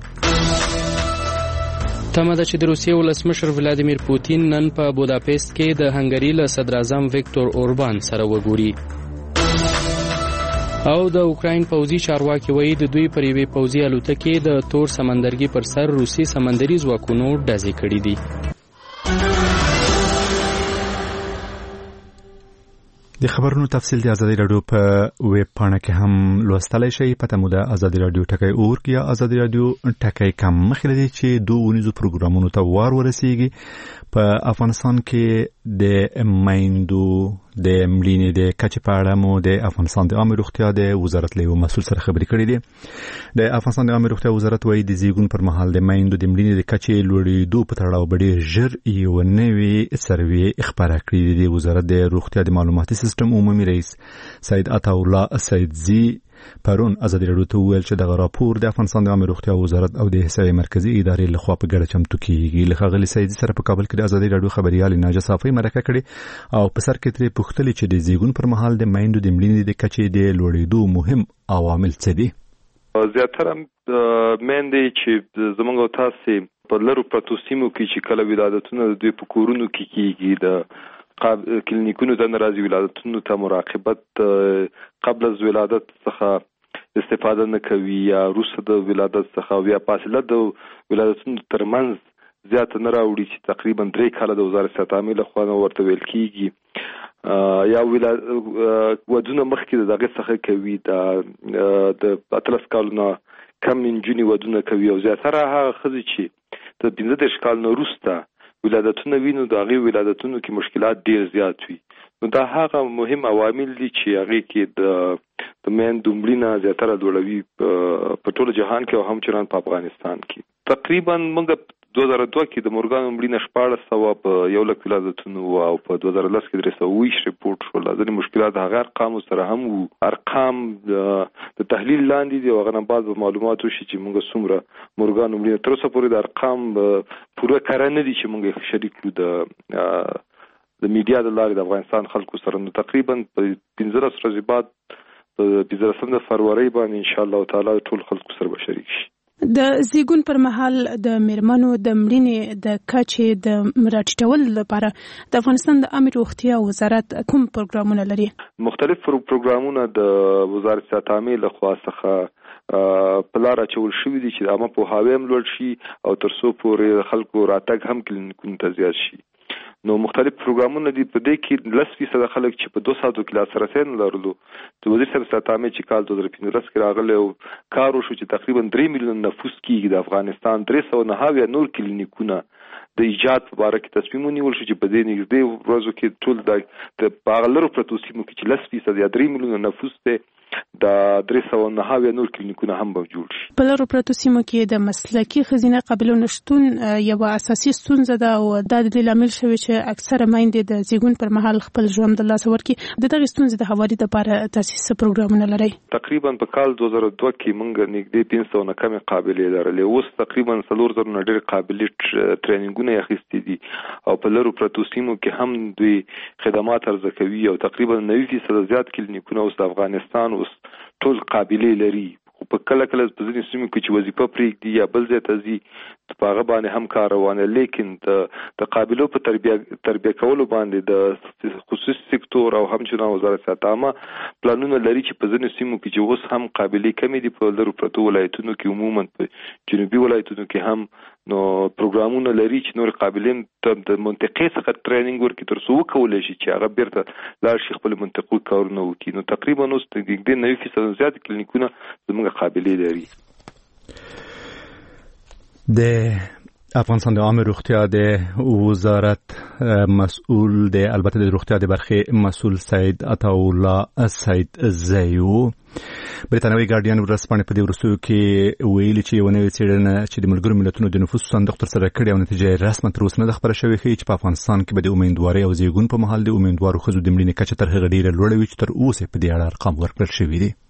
تمه ده چې د روسیې ولسمشر ولادیمیر پوتین نن په بوداپست کې د هنګري له صدر اعظم ویکتور اوربان سره وګوري. او د اوکراین پوځي چارواکي وایي د دوی پر یوې پوځي الوتکې د تور سمندرګي پر سر روسي سمندري ځواکونو ډزې کړې دي. د خبرونو تفصیل د ازادي راډیو په ویب پاڼه کې هم لوستلای شئ. پته مو ده ازادي راډیو ټکی اورګ یا ازادي راډیو ټکی کم. مخکې لدی چې 2 پروګرامونو ته وار ورسیږي. په افغانستان کې د مایندو د مړینې د کچې په اړه مو د افغانستان د عامه روغتیا د وزارت له مسؤل سره خبرې کړې دي. د افغانستان د عامه روغتیا وزارت وايي د زیږون پر مهال د مایندو د مړینې د کچې لوړېدو په تړاو ډېر ژر یو نوی سروې خبره کړې دي. وزارت د روغتیا د معلوماتي سیستم عمومي رئیس سید عطاالله سیدزی پرون ازادي راډیو ته ویل چې دغه راپور د افغانستان د عامه روغتیا وزارت او د احصایې مرکزی ادارې لخوا په ګډه چمتو کیږي. له ښاغلي سیدزی سره په کابل کې د ازادي راډیو خبريال ناجه صافی مرکه کړې او په سر کې ترې پوښتنه چې د زیږون پر مهال د مایندو د مړینې د کچې د لوړېدو مهم عوامل څه دي. زیاتره مېندې چې زموږ تاسو په لرو پرتو سیمو کې چې کله ولادتونه د په کورونو کې کیږي د کلینیکونو ته ناراضي ولادتونو ته مراقبت قبل از ولادت څخه استفاده نه کوي یا وروسته د ولادت څخه یا فاصله د ولادتونو ترمنځ زیات نه راوړي چې تقریبا 3 کاله د وزارت صحت عامه له خوا ورته ویل کیږي یا ودونه مخکې دغه څخه کوي د 13 کالونو کم انجونی ودونه کوي او زیاتره هغه خزي چې د 15 کال نه وروسته ولادتونه وینو د هغه ولادتونو کې مشکلات ډیر زیات وي. نو دا هغه مهم عوامل دي چې هغه کې د مېندو مړینه زیاتره لوړوي په ټول جهان کې او هم چران په افغانستان کې. تقریبا موږ 2002 کې د مورګان مړینه 1400 په یو لک ولادتونو او په 2010 کې 320 ریپورت شول. ځینې مشکلات هغه ارقام سره هم وو. ارقام د تحلیل لاندې دي او هغه نه بعد معلوماتو شي چې موږ څومره مورګان مړینه تر اوسه پورې د ارقام پوره کار نه دي چې موږ شریک کړو د میډیا د لارې د افغانستان خلکو سره. نو تقریبا 15 ورځې بعد په 15 فروری باندې ان شاء الله تعالی ټول خلکو سره به شریک شي. د زیږون پر مهال د میرمنو د مړینې د کچې د راټیټولو لپاره د افغانستان د عامه روغتیا وزارت کوم پروګرامونه لري؟ مختلف پروګرامونه د وزارت صحت عامه له خوا څخه په لار اچول شوي دي چې عامه پوهاوی هم لوړ شي او تر څو پورې خلکو راتګ هم کلینیکونو ته زیات شي. نو مختلف پروګرامونه دي په دې کې 10% خلک چې په 200 کې لاسرسي نه لرلو د وزیر صاحب ستامه چې کال 2015 کې راغله او کار وشو چې تقریبا 3 میلیون نفوس کېږي د افغانستان 390 نور کلینیکونه د ایجاد په اړه کې تصمیم ونیول شو چې په دې نږدې ورځو کې ټول د باغلرو پروتو سیمو کې چې 10% یا 3 میلیون نفوس ته د 390 نور کلینیکونه هم به جوړ شي. په لرو پروتو سیمو کې د مسلکي ښځینه قابلو نشټون یو اساسي ستونزه ده او دا د لامل شوی چې اکثره میندې د زیږون پر مهال خپل ژوند د لاسه ورکړي. د دغه ستونزې د هواري لپاره تاسیس پروګرامونه لري. تقریبا په کال 2002 کې موږ نږدې 500 نه کم قابلیت لرلې. اوس تقریبا 400 نه ډېر قابلیت ټریننګونه اخیستي دي او په لرو پروتو سیمو کې هم دوی خدمات ارزه کوي او تقریبا 90% زیات کلینیکونه اوس د افغانستان ټول قابلیت لري. خو په کله کله په ځینې سیمو کې چې وظیفه پرېږدي یا بل ځای ته ځي په هغه باندې هم کار روانه، لیکن د قابلو په تربیه کولو باندې د خصوصي سکتور او همچنان وزارت عامه پلانونه لري چې په ځینې سیمو کې چې اوس هم قابلیت کمې دي په لرو پرتو ولایتونو کې، عموما په جنوبي ولایتونو کې هم نو پروګرامونه لري چې نور قابلین ته د منطقې څخه ټریننګ ورکړي تر څو وکولای شي چې هغه بیرته لاړ شي خپل منطقې کارونه وکړي. نو تقریبا اوس د 90% زیات کلینیکونه زموږ قابلیت لري. د افغانستان د عامه روغتیا د وزارت مسؤل د البته د روغتیا د برخې مسؤل سید عطاالله سید زیو بریتانوي ګارډین ورسپانې په دې ورسو کې ویلي چې یو نوې څېړنه چې د ملګرو ملتونو د نفوس صندوق تر سره کړې او نتیجه رسماً تر اوسه نه خبره شوې ښیي چې په افغانستان کې به د امیندوارۍ او زیږون په مهال د امیندوارو ښځو د مړینې کچه تر هغه ډېره لوړه وي چې تر اوسه په دې اړه ارقام ورکړل شوي دي.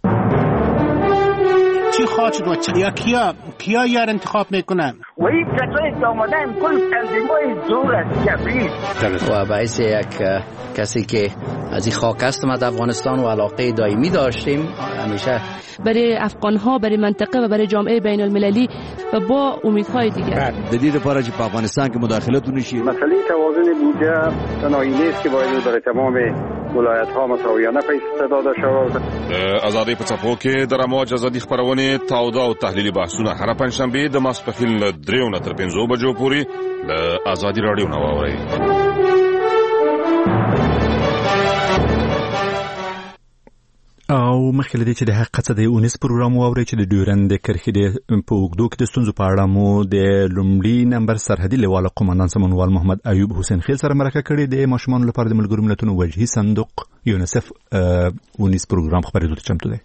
چی خواهد شد یا کیا یار انتخاب میکنن؟ و این کسایی که آمدن کل تنظیم‌های دور از کبیر و باعث یک کسی که از این خاک هستم از افغانستان و علاقه دائمی داشتیم همیشه برای افغان‌ها، برای منطقه و برای جامعه بین المللی و با امیدهای دیگر. جدید لپاره چې په افغانستان کې مداخلت ونشي. مسئله توازن بودجه تنهایی نیست که باید برای تمام ولایت‌ها مساویانه پیش داده شود. آزادی په څپو کې د رموج ازادي خبرونه تاوده او تحلیلي بحثونه هر پنځشنبه د ماسپښین له 3 نه تر 5 بجو پورې له آزادي رادیو نه واورئ. او مخکې لدی چې د حقیقت د اونیس پروګرام واوري چې د ډیورند کرښې د په اوږدو کې د ستونزو په اړه مو د لومړي نمبر سرحدي لیواله قومندان سمونوال محمد ایوب حسین خیل سره مرکه کړې د ماشومان لپاره د ملګرو ملتونو وجهي صندوق یونیسف اونیس پروګرام خبرېدو ته چمتو دی.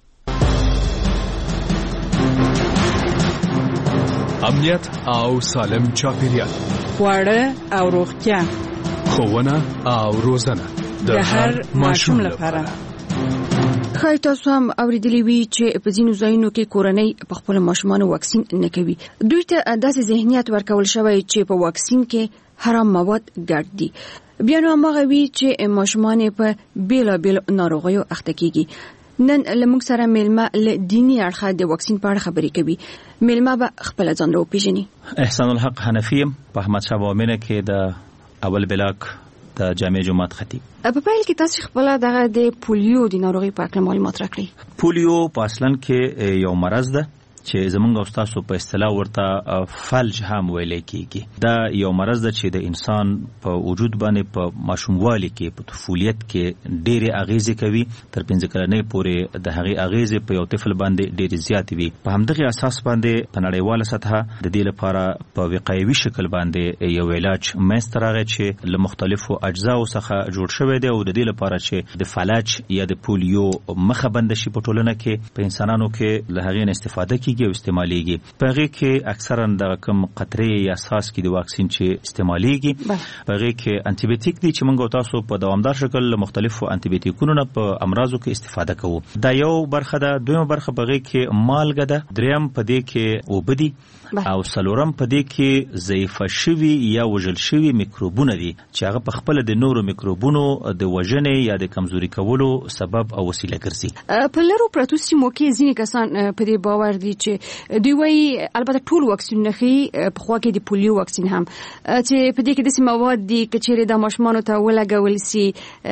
امنیت او سالم چاپیریال، خواړه او روغتیا، ښوونه او روزنه د هر ماشوم لپاره. خای تاسو هم اوریدلی وی چې په ځینو ځایونو کې کورنۍ په خپل ماشومان واکسین نه کوي. دوی ته داسې ذهنیت ورکول شوی چې په واکسین کې حرام مواد ګډ دي. بیا نو هغه وی چې ماشومان په بیلابیل ناروغیو اخته کیږي. نن لمونږ سره میلمه له دینی اړخه د واکسین په اړه خبرې کوي. میلمه به خپل ځان راوپیژني. احسان الحق حنفی په احمد شاه بامینه کې د اول بلاک د جامع جماعت خطیب. په پیل کې تاسو خپل دغه د پولیو د ناروغي په اړه معلومات راکړئ. پولیو په اصلن کې یو مرض ده چې زمونږ استادو په اصطلاح ورته فلج هم ویل کېږي. دا یو مرض ده چې د انسان په وجود باندې په ماشوموالي کې په طفولیت کې ډېرې اغیزې کوي. تر 15 کلنۍ پورې د هغې اغیزې په یو طفل باندې ډېرې زیاتې وي. په همدغه اساس باندې په نړیواله سطحه د دې لپاره په وقایوي شکل باندې یو علاج منځته راغی چې له مختلفو اجزاو څخه جوړ شوی دی او د دې لپاره چې د فلج یا د پولیو مخه بند شي په ټولنه کې په انسانانو کې له هغې نه استفاده کیږي او استعماليږي. په هغه کې اکثرا د کوم قطرې یا اساس کې د واکسین چې استعماليږي په هغه کې انټي بیوټیک دي چې موږ تاسو په دوامدار شکل مختلفو انټي بیوټیکونو نه په امراضو کې استفاده کوو. دا یو برخه ده. دویمه برخه په هغه کې مالګه ده. دریم په دې کې اوبدي او څلورم په دې کې ضعیفه شوي یا وژل شوي میکروبونه دي چې هغه په خپل د نورو میکروبونو د وژنې یا د کمزوري کولو سبب او وسیله ګرځي. په لرو پروتو سیمو کې ځینې کسان په دې باور دي چې دوی وایي البته ټول واکسینونه خي په خوا کې د پولیو واکسین هم چې په دې کې د مواد دي کچېره د ماشومانو ته ولګول سي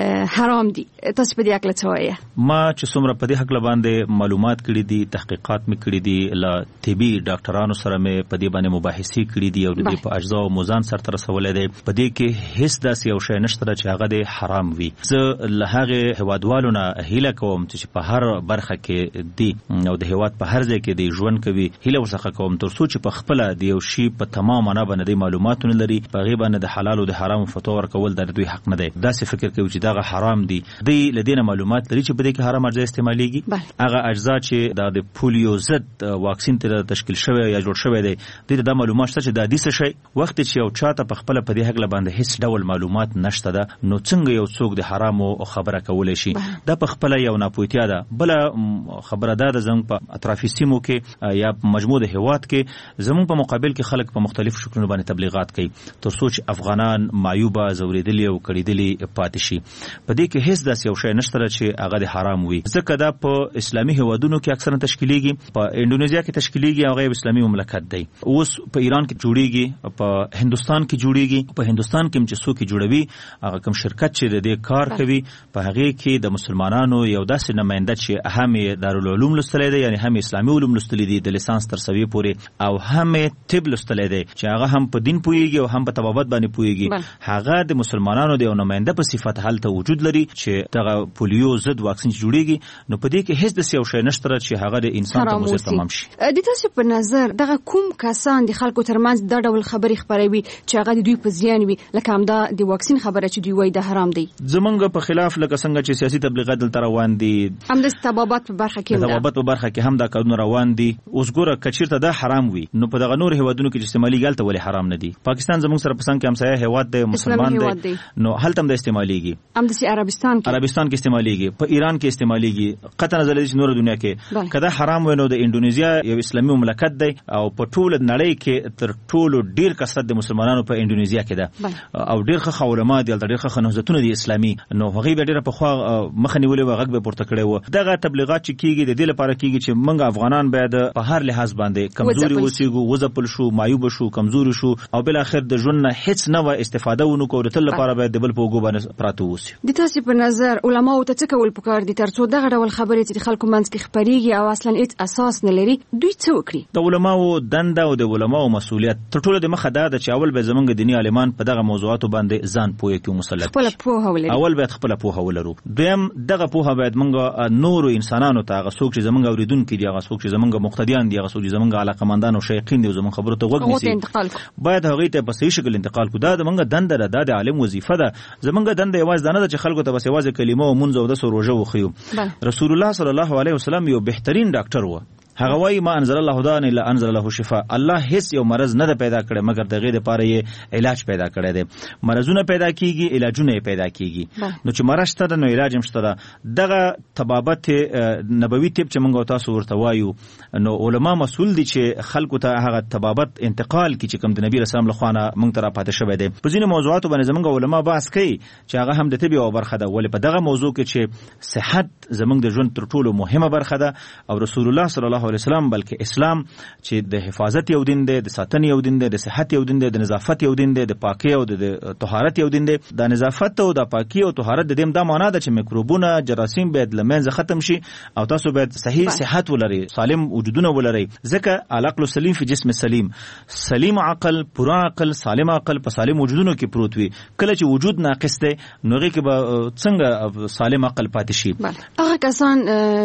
حرام دي. تاسو په دې اړه څه وایي؟ ما چې څومره په دې حق باندې معلومات کړي دي، تحقیقات مې کړي دي، لا طبي ډاکټرانو سره مې په دې باندې مباحثې کړي دي او د دې په اجزا او موزان سره تر رسولې دي. په دې کې هیڅ داسې یو شی نشته چې هغه د حرام وي. زه له هغه هوادوالو نه هیله کوم چې په هر برخه کې دي او د هواد په هر ځای کې دی ژوند کوي، هیله ورڅخه کوم تر څو چې په خپل د یو شی په تمام نه باندې معلوماتونه لري، په غیبه باندې د حلال او د حرام فتوا ورکول د دوی حق نه دی. داسې فکر کوي چې دا حرام دي، دی لدینه معلومات لري چې په دې کې حرام اجزا استعماليږي. هغه اجزا چې د پولیو ضد واکسین ته تشکیل شوی یا جوړ شوی دی د معلومات شته چې د دې شی وخت چې یو چاته په خپل په دې حق باندې هیڅ ډول معلومات نشته ده، نو څنګه یو څوک د حرام او خبره کولای شي؟ دا په خپل یو ناپوهتیا ده. بل خبره ده زموږ په اطرافي سیمو کې یا مجموع د هواد کې زموږ په مقابل کې خلک په مختلف شکلونو باندې تبلیغات کوي تر څو چې افغانان معیوبه زوریدلي او کړیدلي پاتې شي. په دې کې هیڅ داسې یو شی نشته چې هغه د حرام وي، ځکه دا په اسلامي هوادونو کې اکثرا تشکیلیږي، په انډونیزیا کې تشکیلیږي، هغه اسلامي مملکت دی. اوس په ایران کې جوړیږي، په هندستان کې جوړیږي. په هندستان کې چې څوک جوړوي هغه کوم شرکت چې د دې کار کوي په هغه کې د مسلمانانو یو داسې نماینده چې هم دارالعلوم لوستلی دی، یعنی هم اسلامي علوم لوستلی دي د لیسانس تر سوي پورې، او هم طب لوستلی دی چې هغه هم په دین پوهیږي او هم په طبابت باندې پوهیږي. هغه د مسلمانانو د یو نماینده په صفت هلته وجود لري چې دغه پولیو ضد واکسین جوړیږي. نو په دې کې هیڅ د یو شی نشته چې هغه د انسان ته مضر تمام شي. د تاسو په نظر دغه کوم کسان د خلکو ترمنځ دا ډول خبرې خبروي چې هغه د دوی په زیان وي، لکه همدا د واکسین خبره چې دوی وایي د حرام دی؟ زمونږ په خلاف لکه څنګه چې سیاسي تبلیغات دلته روان دي، هم د طبابت په برخه کې هم دا کارونه روان دي. اوس ګوره کچیرته دا حرام وي نو په دغه نور هیوادونو کې چې استعمالي ګالته ولې حرام نه دي؟ پاکستان زموږ سره پسند کې همسایه هیواد دی، مسلمان دی، نو هلته هم د استعماليږي، هم د عربستان کې استعماليږي، په ایران کې استعماليږي، قطع نظر لري چې نور دنیا کې کدا حرام وي. نو د انډونیزیا یو اسلامي مملکت دی او په ټول نړۍ کې تر ټولو ډیر کثرت د مسلمانانو په انډونیزیا کې ده او ډیر ښه علما دي، ډیر ښه نهضتونه دي اسلامي. نو هغه به ډیره په خوا مخ نیولې و، غږ به پورته کړی و. دغه تبلیغات چې کیږي د دې لپاره کیږي چې موږ افغانان باید په هر لحاظ باندې کمزوري اوسېږو، وځپل شو، معیوب شو، کمزوري شو او بل اخر د ژوند نه هیڅ نه و استفاده ونه کوو. تل لپاره باید د بل په وګو باندې پراته اوسو. د تاسو په نظر علما او ته څه کول پکار دي ترڅو دغه ډول خبرې چې خلکو منځ کې خبريږي او اصلا هیڅ اساس نه لري، دوی څه وکړي؟ د علماو دنده او د علماو مسؤلیت تر ټولو د مخه ده چې اول به زمونږ دینی عالمان په دغه موضوعاتو باندې ځان پوهه کوي، مسلط خپل پوهه ولري. اول باید خپل پوهه ولرو، دویم دغه پوهه باید موږ نور انسانانو ته، هغه څوک چې زمونږ اوریدونکو دي، هغه څوک چې زمونږ مقتدیان دي، هغه څوک چې زمونږ علاقمندان او شیخین دي، زمونږ خبرو ته غوږ نیسي، باید هغه ته په صحیح شکل انتقال کو. دا زمونږ دنده ده، د عالم وظیفه ده. زمونږ دنده یوازې نه ده چې خلکو ته بس یوازې کلمه او منځ او د سروجه وخیو. رسول الله صلی الله علیه وسلم یو بهترین ډاکټر و. هغه وایي ما انزل الله داء الا انزل له شفاء. الله هیڅ یو مرض نه پیدا کړي مګر دغه لپاره یې علاج پیدا کړی دی. مرزونه پیدا کیږي، علاجونه پیدا کیږي. نو چې مرض شته نو علاج هم شته. دغه طبابت نبوي طب چې موږ تاسو ورته وایو، نو علما مسؤل دي چې خلکو ته هغه طبابت انتقال کی چې کوم د نبی رسول الله خوانه موږ ته را پاتې شوی دی. په ځینې موضوعاتو باندې زموږ علما بحث کوي چې هغه هم د طب یو برخه ده، ولې په دغه موضوع کې چې صحت زموږ د ژوند تر ټولو مهمه برخه ده او رسول الله صلی الله علیه وسلم بلکې اسلام چې د حفاظت یو دین دی، د ساتنې یو دین دی، د صحت یو دین دی، د نظافت یو دین دی، د پاکي او د طهارت یو دین دی. د نظافت او د پاکي او طهارت د دې دا معنا ده چې میکروبونه، جراثیم باید لمنځه ختم شي او تاسو باید صحیح صحت ولري، سالم وجودونه ولري. ځکه العقل السلیم فی جسم السلیم، سلیم عقل، پورا عقل، سالم عقل په سالم وجودونو کې پروت وي. کله چې وجود ناقص دی نو هغه کې به څنګه سالم عقل پاتې شي؟ هغه کسان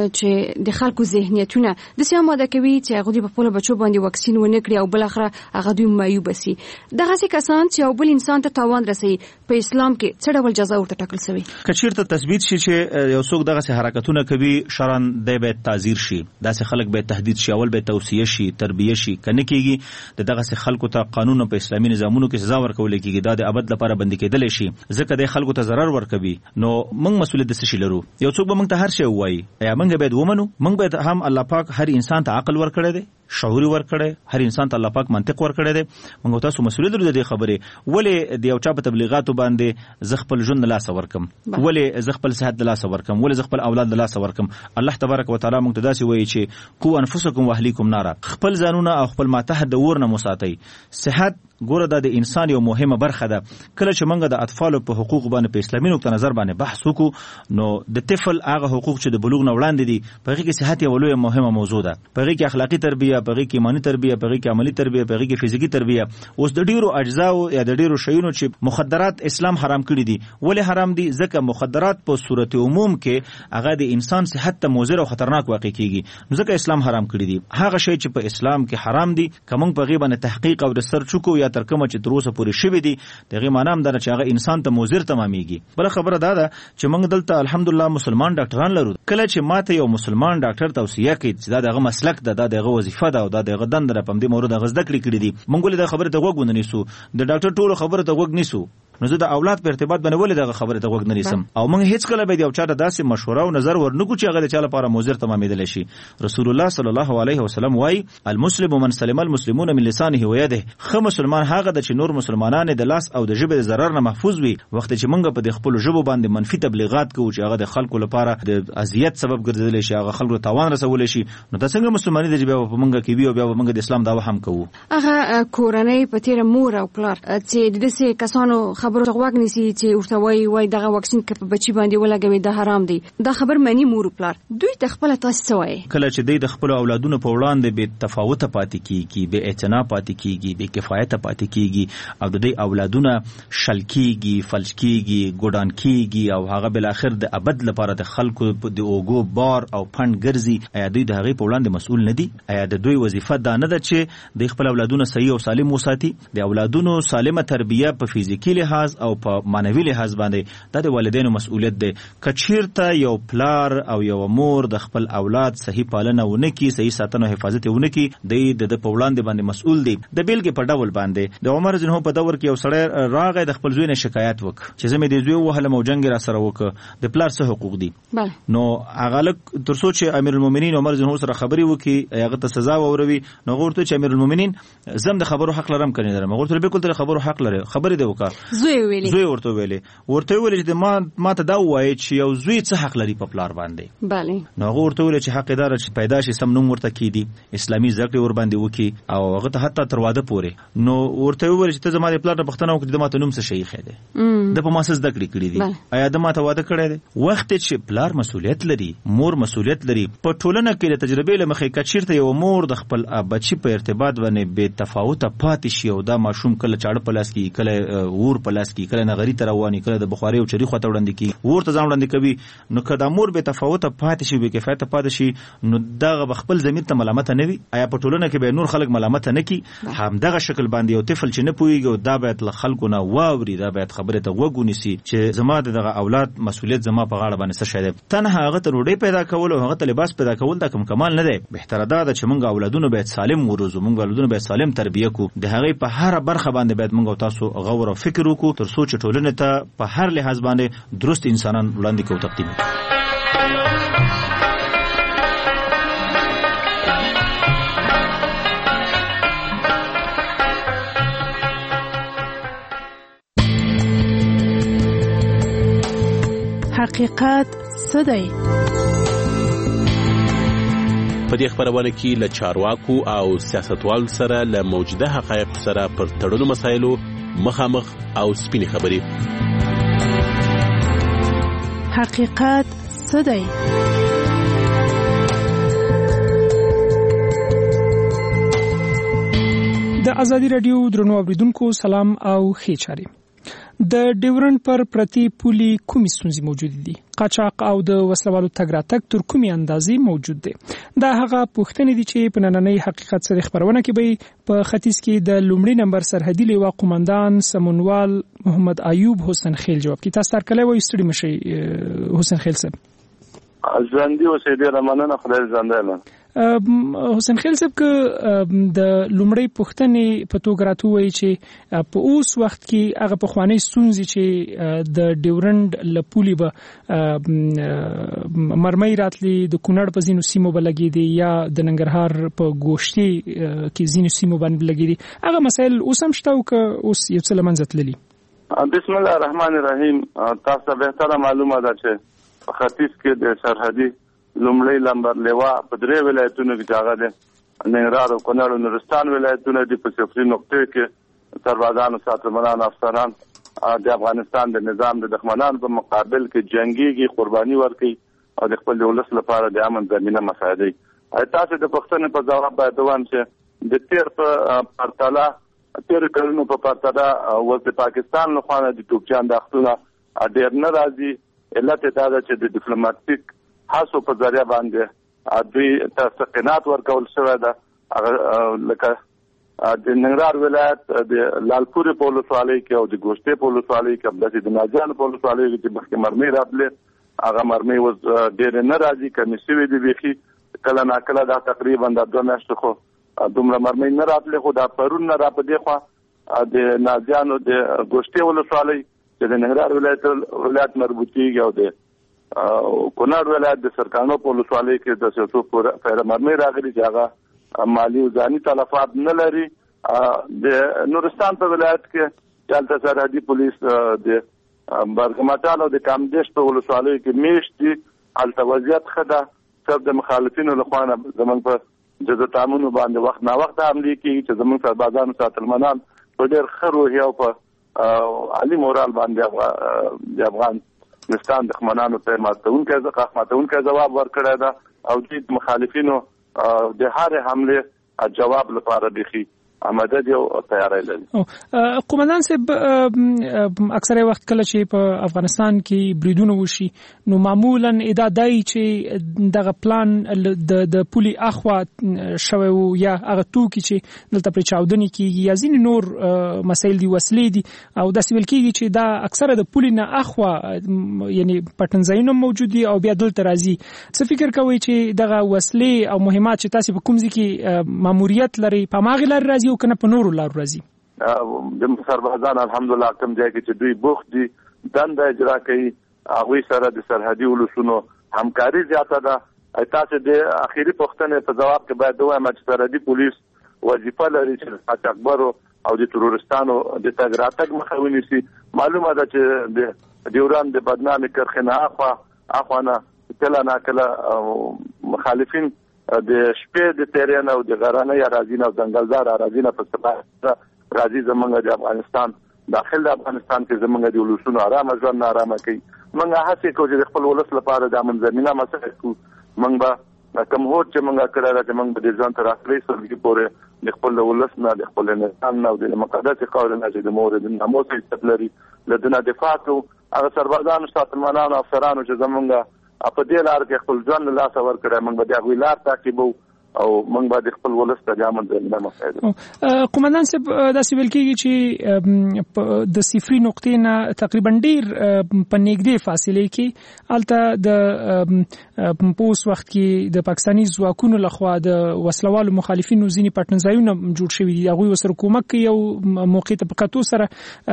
چې د خلکو ذهنیتونه د سیامه کوي چې هغه په خپل بچو باندې واکسین ونه کړي او بل اخره هغه دوی معیوب شي، دغه څه کسان چې یو بل انسان ته تاوان رسوي، په اسلام کې څه ډول جزا ورته ټاکل شوی؟ کچیرته تثبیت شي چې یو څوک دغه څه حرکتونه کوي شرعاً د به تعزیر شي، داسې خلک به تهدید شي، اول به توصیه شي، تربیه شي، کنه کیږي دغه څه خلکو ته قانون په اسلامي نظامونو کې سزا ورکول کیږي، دا د ابد لپاره بند کېدل شي، ځکه د خلکو ته ضرر ورکوي. نو موږ مسؤلیت د څه شي لرو؟ یو څوک به موږ ته هر شی وایي، یا موږ باید ومنو؟ موږ باید هم الله پاک هر انسان ته عقل ورکړی دی، شعور ورکړي، هر انسان ته الله پاک منطق ورکړي دی. موږ تاسو مسؤلیت لرو د دې خبرې، ولې د یو چا په تبلیغاتو باندې زه خپل ژوند لاس ورکم، ولې زه خپل صحت لاس ورکم، ولې زه خپل اولاد لاس ورکم. الله تبارک وتعالى موږ ته داسې وایي چې قو انفسکم واهلیکم نارا، خپل ځانونه او خپل ماتحت د اور نه مساتئ. صحت ګوره دا د انسان یو مهمه برخه ده. کله چې موږ د اطفالو په حقوق باندې په اسلامي نقطه نظر باندې بحث وکړو، نو د طفل هغه حقوق چې د بلوغ نه وړاندې دي، په هغه کې صحت یو لویه مهمه موضوع ده. په هغه کې اخلاقی تربیه، په هغه کې ایمانی تربیه، په هغه کې عملی تربیه، په هغه کې فزیکی تربیه. اوس د ډیرو اجزاو یا د ډیرو شیونو چې مخدرات اسلام حرام کړی دي، ولې حرام دي؟ ځکه مخدرات په صورت عموم کې هغه د انسان صحت ته مضر او خطرناک واقع کیږي، نو ځکه اسلام حرام کړی دي. هغه شی چې په اسلام کې حرام دي، کوم په غیبه نه تحقیق او ریسرچ وکړو یا تر کومه چې دروسه پوری شوی دي، دغه معنی هم دا چې هغه انسان ته مضر تمامېږي. بل خبره دا ده چې موږ دلته الحمدلله مسلمان ډاکټران لرو. کله چې ماته یو مسلمان ډاکټر توصیه کوي چې دا دغه مسلک ده، دا دغه وظیفه ده او دا دغه دنده په دې مورد غزده کړی دي، موږ ولې دا خبره ته غوږ ونه نیسو؟ د ډاکټر ټولو خبره ته غوږ نیسو، نو زه د اولاد په ارتباط باندې ولې دغه خبره ته غوږ نه نیسم؟ او موږ هیڅ کله به یو چا ته داسې مشوره او نظر ورنکو چې هغه د چا لپاره مضر تمامېدلی شي. رسول الله صلی الله علیه وسلم وایي المسلم من سلم المسلمون من لسانه و یده. ښه مسلمان هغه د چې نور مسلمانان د لاس او د ژبې د ضرر نه محفوظ وي. وخت چې موږ په د خپل ژبو باندې منفي تبلیغات کوو چې هغه د خلکو لپاره د اذیت سبب ګرځیدلی شي، هغه خلکو ته تاوان رسولی شي، نو دا څنګه مسلمانۍ ده چې بیا په موږ کې وي او بیا به موږ د اسلام دعوه هم کوو؟ هغه کورنۍ په تېره مور او پلار چې د داسې کسانو خبرو ته غوږ نیسي چې ورته وایي دغه واکسین که په بچي باندې ولګوي دا حرام دی، دا خبر مني مور او پلار، دوی ته خپله تاسې څه وایي؟ کله چې دوی د خپلو اولادونو په وړاندې بې تفاوته پاتې کېږي، بې اعتنا پاتې کېږي، بې کفایته پاتې کېږي او د دوی اولادونه شل کېږي، فلج کېږي، ګوډان کېږي او هغه بالاخر د ابد لپاره د خلکو د اوږو بار او پنډ ګرځي، آیا دوی د هغې په وړاندې مسؤل نه دي؟ آیا د دوی وظیفه دا نه ده چې د خپل اولادونه صحیح او سالم وساتي؟ د اولادونو سالمه تربیه په فزیکي لحاظ او په معنوي لحاظ باندې دا د والدینو مسؤلیت دی. که چیرته یو پلار او یو مور د خپل اولاد صحیح پالنه ونه کړي، صحیح ساتنه او حفاظت ونه کړي، دی د په وړاندې باندې مسؤل دی. د بیلګې په ډول باندې د عمر رضی الله په دور کې یو سړی راغی د خپل زوی نه شکایت وکړ چې زه مې د زوی وهلم او جنګ را سره وکړ، د پلار څه حقوق دي؟ نو هغه لک تر څو چې امیر المؤمنین عمر رضی الله سره خبرې وکړي، هغه ته سزا ووروي، نو هغه ورته چې امیر المؤمنین زم د خبرو حق لرم کنه لرم؟ هغه ورته بالکل د خبرو حق لري، خبرې دی وکړه. زوی ورته ویلې چې ما ته دا وایي چې یو زوی څه حق لري په پلار باندې؟ بله. نو هغه ورته ویل چې حق دار چې پیدا شي سم نوم ورته کیدي، اسلامي زده کړې ور باندې وکي او هغه ته حتی تر واده پورې. نو ورته ویل چې ته زما د پلار نه پوښتنه وکړې د ما ته نوم څه شي خې دی، د په ما څه زده کړې کړې دي، آیا د ما ته واده کړی دی؟ وخت چې پلار مسؤلیت لري، مور مسؤلیت لري. په ټولنه کې د تجربې له مخې که چیرته یو مور د خپل بچي په ارتباط باندې بې تفاوته پاتې شي او دا ماشوم کله چاړه په لاس کې، کله اور په لاس کې، کله نغري ته رواني، کله د بخاري او چري خواته وړاندې کی، ورته ځان وړاندې کوي، نو که دا مور بې تفاوته پاتې شي، بې کفایته پاتې شي، نو دغه به خپل ضمیر ته ملامت نه وي. آیا په ټولنه کې به نور خلک ملامت نه کی؟ همدغه شکل باندې یو طفل چې نه پوهیږي دا باید له خلکو نه واوري، دا باید خبره ته غوږ ونیسي چې زما دغه اولاد مسؤلیت زما په غاړه باندې څه شی دی. تنها هغه ته ډوډۍ پیدا کول او هغه ته لباس پیدا کول دا کوم کمال نه دی. بهتره دا ده چې موږ اولادونه باید سالم وروزو، موږ اولادونه باید سالم تربیه کو، د هغې په هر برخه باندې باید موږ تاسو غور او فکر وکړو تر څو چې ټولنې ته په هر لحاظ باندې درست انسانان وړاندې کوو تقدیم. حقیقت څه دی؟ په دې خبرونه کې له چارواکو او سیاستوالو سره له موجوده حقایق سره پر تړلو مسایلو مخامخ او سپینې خبرې. حقیقت څه دی؟ د ازادي رادیو درنو اوریدونکو سلام او ښې چارې. د ډیورنډ پر پرتی پولي کومې ستونزې موجود دي؟ قاچاق او د وسلوالو تګ راتګ تر کومې اندازې موجود دي؟ دا هغه پوښتنې دي چې په نننۍ حقیقت سره خبرونه کې به په ختیځ کې د لومړي نمبر سرحدي لیوا قومندان سمونوال محمد ایوب حسین خیل جواب کی. تاسو تر کله وایي ستړي مشي حسین خیل صاحب؟ ژوندي اوسې ډېره مننه، خدای ژوندی لري. حسین خیل صاحب ک د لومړی پښتنې په توګه راټوي چې په اوس وخت کې هغه پخوانی ستونزې چې د ډیورند لپولی به مرمۍ راتلی د کونړ په ځینو سیمو بلګي دي یا د ننګرهار په ګوشتي کې ځینو سیمو باندې لګي دي هغه مسایل اوس هم شته او ک اوس یو څه لمنځه تللي. بسم الله الرحمن الرحیم. تاسو به معلومه ده چې ختیځ کې د سرحدي لومړی لمبر لیوا په درې ولایتونو کې ځای ده. ننګرهار او کونړ او نورستان ولایتونه دي په صفري نقطې کې سربازان او ساتلمنان افسران د افغانستان د نظام د دښمنانو په مقابل کې جنگيږي، قرباني ورکوي او د خپل ولس لپاره د امن ضمانت مساعدي. تاسو د پښتنې په جواب باید وایم چې د تیر په پرتله تیر کلونو په پرتله ول د پاکستان له خوا د توپچان د اختونه ډېر نه راځي. علت دا ده چې د ډیپلوماټیک هڅو په ذریعہ باندې دوی تسقینات ورکول شوی ده. لکه د ننګرهار ولایت د لالپورې په ولسوالۍ کې او د ګوشتې په ولسوالۍ کې همداسې د ناجیانو په ولسوالۍ کې چې مخکې مرمۍ راتلې هغه مرمۍ اوس ډېرې نه راځي، کمې شوې دي بیخي. کله ناکله دا تقریبا د 2 میاشتو خو دومره مرمۍ نه راتلې، خو دا پرون نه را په دې خوا د ناجیانو د ګوشتې ولسوالۍ چې د ننګرهار ولایت مربوطیږي او د کونړ ولایت د سرکانو په ولسوالۍ کې د څو پوره مرمۍ راغلي چې هغه مالی او ځاني تلفات نه لري. د نورستان په ولایت کې چې سرحدي پولیس د برګمټال او د کامدیش په ولسوالۍ کې میشت دي، هلته وضعیت ښه ده. صرف د مخالفینو له خوا نه زموږ په جزا تعاملونو باندې وخت نا وخت حملې کېږي چې زموږ سربازان او ساتلمنان په ډېر ښه روحیه او په عالي مورال باندې د افغانستان دښمنانو ته ماتونکی ځواب ورکړی ده او دوی د مخالفینو د هرې حملې جواب لپاره بیخي آماده دي او تیاری لري. قومندان صاحب اکثره وخت کله چې په افغانستان کې بریدونه وشي نو معمولا ادعا دی چې دغه پلان د پولي اخوا شوی یا هغه توکي چې دلته پر چاودنې کیږي یا ځینې نور مسایل دي وسلې دي او داسې ویل کیږي چې دا اکثره د پولي نه اخوا یعنی پټنځایونه موجود دي او بیا دلته راځي. څه فکر کوئ چې دغه وسلې او مهمات چې تاسو په کوم ځای کې ماموریت لري په ماغه لار راځي او کنه په نورو لارو راځي؟ د سربازان الحمدلله کوم ځای کې چې دوی بوخت دي دنده اجرا کوي هغوی سره د سرحدي ولسونو همکاري زیاته ده. تاسو د اخیری پوښتنې په جواب کې باید ووایم چې سرحدي پولیس وظیفه لري چې قاچاقبرو او د ترورستانو د تګ راتګ مخه ونیسي. معلومه ده چې د ډیورند د بدنامي کرښې نه اخوا نه کله ناکله مخالفین د شپې د تیرین او د غرانه یا راځین او ځنګلزار راځین په سبا راځي زمونږ د افغانستان داخل د افغانستان کې زمونږ د ولسونو آرامه ژوند آرامه کوي. موږ هڅه کوو چې خپل ولس لپاره د امن ضمانت مسله کوو. موږ به کوم هوټ چې موږ کړی راځي موږ به د ځان تر اخري سره پورې د خپل ولس نه د خپل نظام نه او د مقدس قوانینو نه چې د مورد ناموس عزت لري لدنه دفاع کوو. هغه سربازانو ساتلمنانو افسرانو چې زمونږ په دې لار کې خپل ځان له لاسه ورکړی موږ به د هغوی لار تعقیبو او موږ به د خپل ولس ته د امن ضمانت مساعدو. قومندان صاحب داسې ویل کېږي چې د صفري نقطې نه تقریبا ډېر په نږدې فاصلې کې هلته د په اوس وخت کې د پاکستاني ځواکونو لخوا د وسلوالو مخالفینو ځینې پټنځایونه جوړ شوي دي هغوی ورسره کومک کوي او موقع ته په کتو سره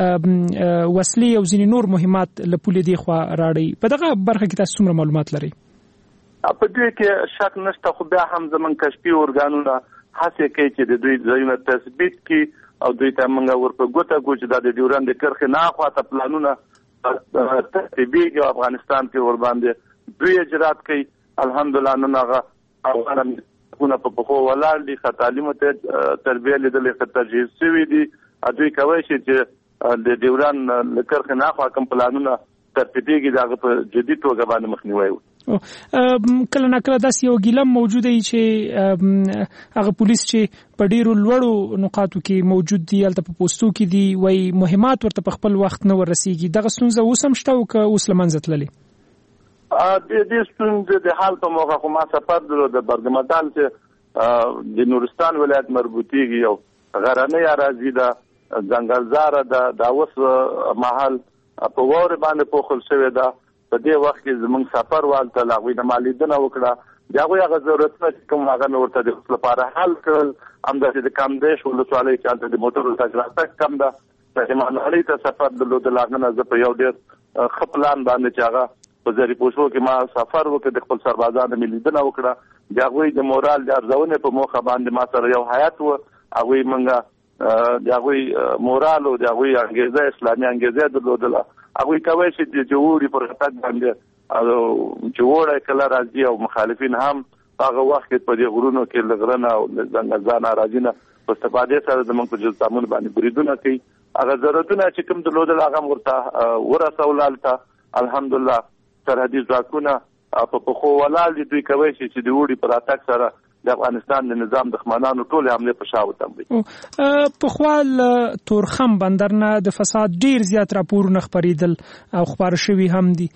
وسلې او ځینې نور مهمات له پولې دې خوا راړي. په دغه برخه کې تاسو څومره معلومات لرئ؟ په دې کې شک نشته خو بیا هم زمون کشفي ارګانونه هڅه کوي چې د دوی ځایونه تثبیت کړي او دوی ته موږ ورپه ګوته کو چې د ډیورند کرښې نه خواته پلانونه ترتیبېږي او افغانستان کې ور باندې دوی اجرات کوي. الحمدلله نن هغه افغانونه په پخو ولاړ دي، ښه تعلیم ته تربیه لیدلې، ښه تجهیز شوي دي. دوی کولی شي چې د ډیورند کرښې نه خوا کوم پلانونه ترتیبېږي د هغه په جدي توګه باندې مخنیوی وکړي. کله ناکله داسې یو ګیلم موجوده وي چې هغه پولیس چې په ډیرو لوړو نقاطو کې موجود دي هلته په پوستو کې دي وایي مهمات ورته په خپل وخت نه ورسیږي. دغه ستونزه اوس هم شته او که اوس له منځه تللې؟ د دې ستونزې د حل په موخه خو ما سفر درلود د برګمټال چې د نورستان ولایت مربوطیږي او غرنۍ اراضي ده، ځنګلزاره ده، دا اوس مهال په واورې باندې پوښل شوې ده. په دې وخت کې زموږ سفر والته لاغوی د مالیدنه وکړه د هغوی هغه ضرورتونه چې کوم هغه مې ورته د اوس لپاره حل کړل. همداسې د کامدیش ولسوالۍ چې هلته د موټرو تګ راتګ کم ده، رحمانهالۍ ته سفر درلودل، هغه نه زه په یو ډېر ښه پلان باندې چې هغه په زریپوشو کې ما سفر وکړ، د خپل سربازانو مې لیدنه وکړه. د هغوی د مورال د ارزونې په موخه باندې ما سره یو هیات و، هغوی موږ د هغوی مورال او د هغوی انګیزه اسلامي انګیزه درلودله. هغوی کولی شي چې وړي پر خطک باندې چې وړی کله راځي او مخالفین هم هغه وخت کې په دې غرونو کې له غره نه او له ځنګل اراضي نه په استفادې سره زموږ په جزامون باندې بریدونه کوي. هغه ضرورتونه چې کوم درلودل هغه ورته ورسول. هلته الحمدلله سرحدي ځواکونه په پښو ولاړ دي. دوی کولی شي چې د وړي په راتګ سره د افغانستان د نظام دښمنانو ټولې حملې په شا وتمبوي. پخوا له تورخم بندر نه د فساد ډیر زیات راپورونه خپریدل او خبر شوي هم دي.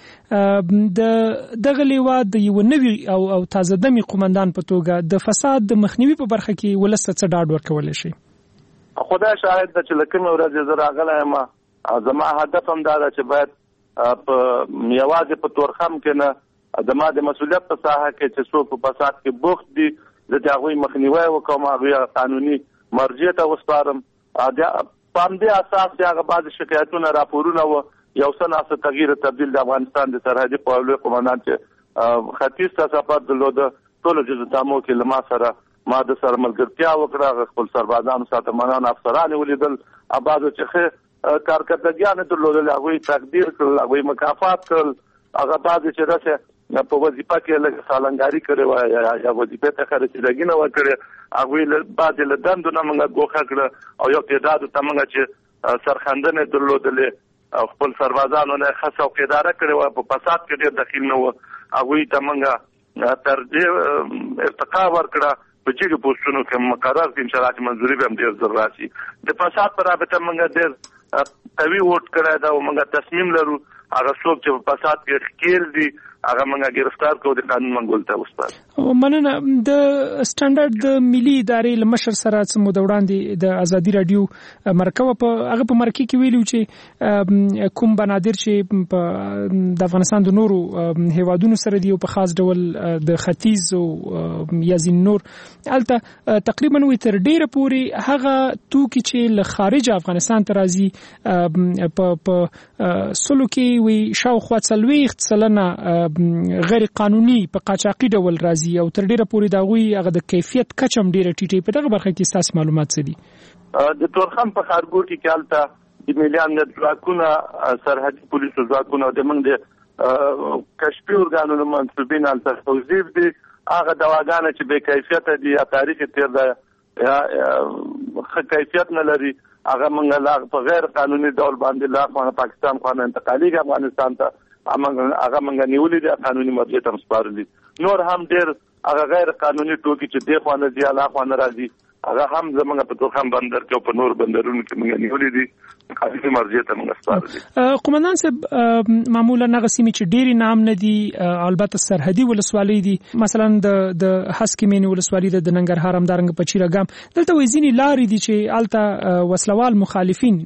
دغه لیوا د یو نوي او تازه دمي قومندان په توګه د فساد د مخنیوي په برخه کې ولس ته څه ډاډ ورکولی شي؟ خدای شاهد ده چې له کومې ورځې زه راغلی یم، زما هدف هم دا ده چې باید په یوازې په تورخم کې نه زما د مسؤلیت په ساحه کې چې څوک په فساد کې بوخت دي زه د هغوی مخنیوی وکړم، هغوی قانوني مرجع ته وسپارم. په همدې اساس چې هغه بعضې شکایتونه راپورونه وه، یو څه ناڅه تغییر تبدیل د افغانستان د سرحدي قوالو قومندان چې ختیځ ته سفر درلوده، ټولو جزتامو کې له ما سره ما د سره ملګرتیا وکړه، خپل سربازانو ساتمانان افسران ولیدل، بعضو چې ښه کارکردګیانې درلودل هغوی تقدیر کړل، هغوی مکافات کړل. هغه بعضې چې داسې په وظیفه کې لږ سالنګاري کړې وه یا وظیفې ته خرڅېدګي نه وه کړې، هغوی بعضې له دندو نه موږ ګوښه کړه او یو تعدادو ته موږ چې سرخندنې درلودلې او خپل سربازانو نه ښه څوکیداره کړې وه، په فساد کې ډېر دخیل نه وه، هغوی ته موږ تر دې ارتقا ورکړه په جګو پوسټونو کې مقرر کړي، انشاءالله چې منظوري به هم ډېر زر راشي. د فساد په رابطه موږ ډېر قوي هوډ کړی ده او موږ تصمیم لرو هغه څوک چې په فساد کې ښکېل دي هغه موږ ګرفتار کړو، د قانون منګول ته وسپارو. مننه. د سټنډرډ د ملي ادارې له مشر سره څه موده وړاندې د ازادي راډیو مرکه په هغه په مرکه کې ویلو چې کوم بنادر چې د افغانستان د نورو هیوادونو سره دی او په خاص ډول د ختیځ او یا ځین نور هلته تقریبا وي تر ډیره پورې هغه توکي چې له خارج افغانستان ته راځي په سلو کې وي شاوخوا 40 سلنه غیر قانوني په قاچاقي ډول راځي او تر ډیره پورې د هغوی هغه د کیفیت کچه هم ډیره ټیټه. په دغه برخه کې ستاسو معلومات څه دي؟ د تورخم په ښارګوټي کې هلته د ملي امنیت ځواکونه، سرحدي پولیسو ځواکونه او د موږ د کشفي ارګانونو منصوبین هلته توظیف دي. هغه دواګانې چې بې کیفیته دي یا تاریخ تېر ده یا ښه کیفیت نه لري هغه موږ په غیر قانوني ډول باندې له خوا پاکستان خوا نه انتقالېږي افغانستان ته، هغه موږ نیولي دي، قانوني مرجع ته هم سپارلي. نور هم ډېر هغه غیر قانوني ټوکي چې دې خوا نه ځي هغه خوا نه راځي هغه هم زموږ په تورخم بندر کې او په نور بندرونو کې موږ نیولي دي، قانوني مرجع ته موږ سپارلي. قومندان صاحب معمولا هغه سیمې چې ډېرې نام نه دي البته سرحدي ولسوالۍ دي، مثلا د هسکې مینې ولسوالۍ د ننګرهار همدارنګه په چیراګام، دلته وایي ځینې لارې دي چې هلته وسلوال مخالفین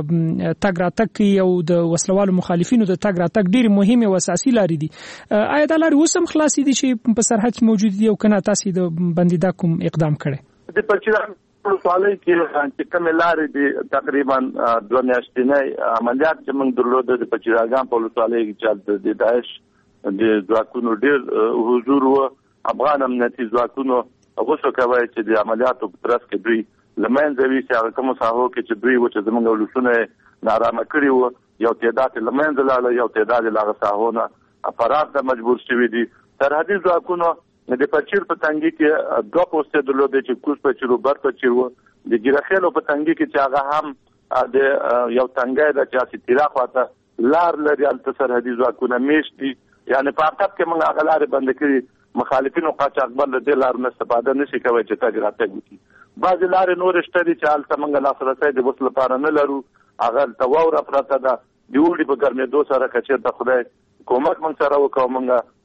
تګ راتګ کوي او د وسلوالو مخالفینو د تګ راتګ ډېرې مهمې او اساسي لارې دي. آیا دا لارې اوس هم خلاصې دي چې په سرحد کې موجود دي او که نه تاسې د بندیدا کوم اقدام کړی؟ د پچیراګام ولسوالۍ کې چې کومې لارې دي تقریبا 2 میاشتنۍ عملیات چې موږ درلوده د پچیراګام په ولسوالۍ کې چې د داعش د ځواکونو ډېر حضور و، افغان امنیتي ځواکونو غوښه کوي چې د عملیاتو په ترڅ کې دوی له منځه ویسي هغه کومو ساحو کې چې دوی و چې زموږ ولسونه نارامه کړي وو، یو تعداد له منځه لاړه، یو تعداد له هغه ساحو نه فرار ته مجبور شوي دي. سرحدي ځواکونو د پچیر په تنګي کې 2 پوسټې درلودې چې کوز پچیر او بر پچیر و، د ګیرخېلو په تنګي کې چې هغه هم د یو تنګی د چاسي تیرا خواته لار لري، هلته سرحدي ځواکونه میشت دي، یعنې په حقیقت کې موږ هغه لارې بندې کړي، مخالفینو قاچاقبر له دې لارو نه استفاده نشي کولی چې تګ راتګ وکړي. بعضې لارې نورې شته دي چې هلته موږ لاسرسی د اوس لپاره نه لرو، هغه هلته واوره پرته ده، د اوړي په ګرمېدو سره که چېرته خدای کومک موږ سره وکړو موږ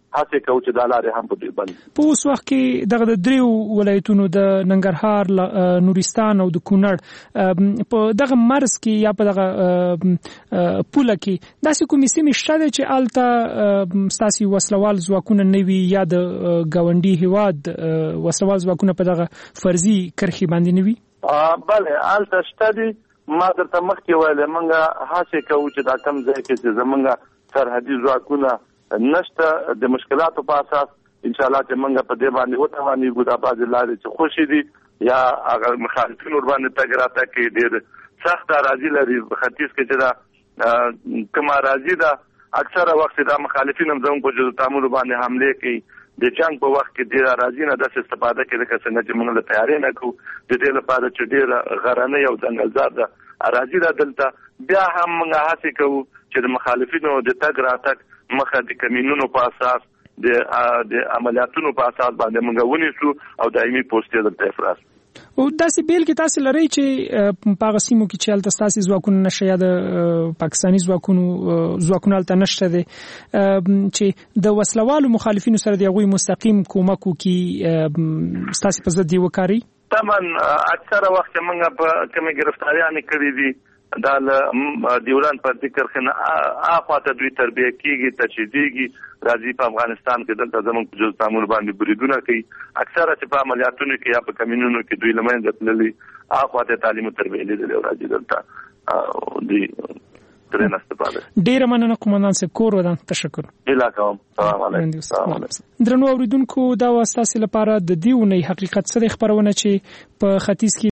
هڅه کوو چې دا لارې هم په دې باندې په اوس وخت کې دغه د دریو ولایتونو د ننګرهار نورستان او د کونړ په دغه مرز کې یا په دغه پوله کې داسې کومې سیمې شته چې الته ستاسو وسلوال ځواکونه نوي یا د گاونډي هیواد وسلوال ځواکونه په دغه فرضي کرخي باندې نوي بله الته شته دي ما درته مخکې ویل موږ هڅه کوو چې دا کم ځای کې چې زمونږ سرحدي ځواکونه نشته د مشکلاتو په اساس ان شاء الله چې موږ په دې باندې وتوانیږو دا بعضې لارې چې خوشي دي یا هغه مخالفین ور باندې تګ راتګ کې ډېر سخت اراضي لري ختیځ کې چې دا کوم اراضي ده اکثره وخت دا مخالفین هم زموږ په جزو تعامل باندې حمله کوي د جنگ په وخت کې ډېر اراضي نه د استفاده کوي که څنګه چې موږ له تیارې نه کوو د دې لپاره چې ډېر غرنۍ او ځنګلزار ده اراضي ده دلته بیا هم موږ هڅه کوو چې د مخالفینو د تګ راتګ مخه د کمینونو په اساس د عملیاتونو په اساس باندې موږ ونیسو او دایمي پوسټې دلته افراز او داسې بیل کې تاسو لري چې په هغه سیمو کې چې الته تاسو ځواکونه نشه یا د پاکستاني ځواکونه الته نشته دي چې د وسلوالو مخالفینو سره د غوي مستقیم کومک وکي تاسو په ضد دی وکاري تمام اکثره وخت موږ په کومه گرفتاریان کړې دي دا دیوران پر ذکر خنه اخواته دوی تربیه کیږي تجدیدي راځي په افغانستان کې دلته زموږ په جز تعامل باندې بریدونه کوي اکثره چې په عملیاتونو کې یا په کمینونو کې دوی لمنځه تللي اخواته تعلیم او تربیه لیدل راځي دلته دی ترې نستفاده ډیر مننه قومندان صاحب کور ودان تشکر الهکم السلام علیکم درنو اوریدونکو دا واسطه لپاره د دیونی حقیقت سره خبرونه چې په ختیځ کې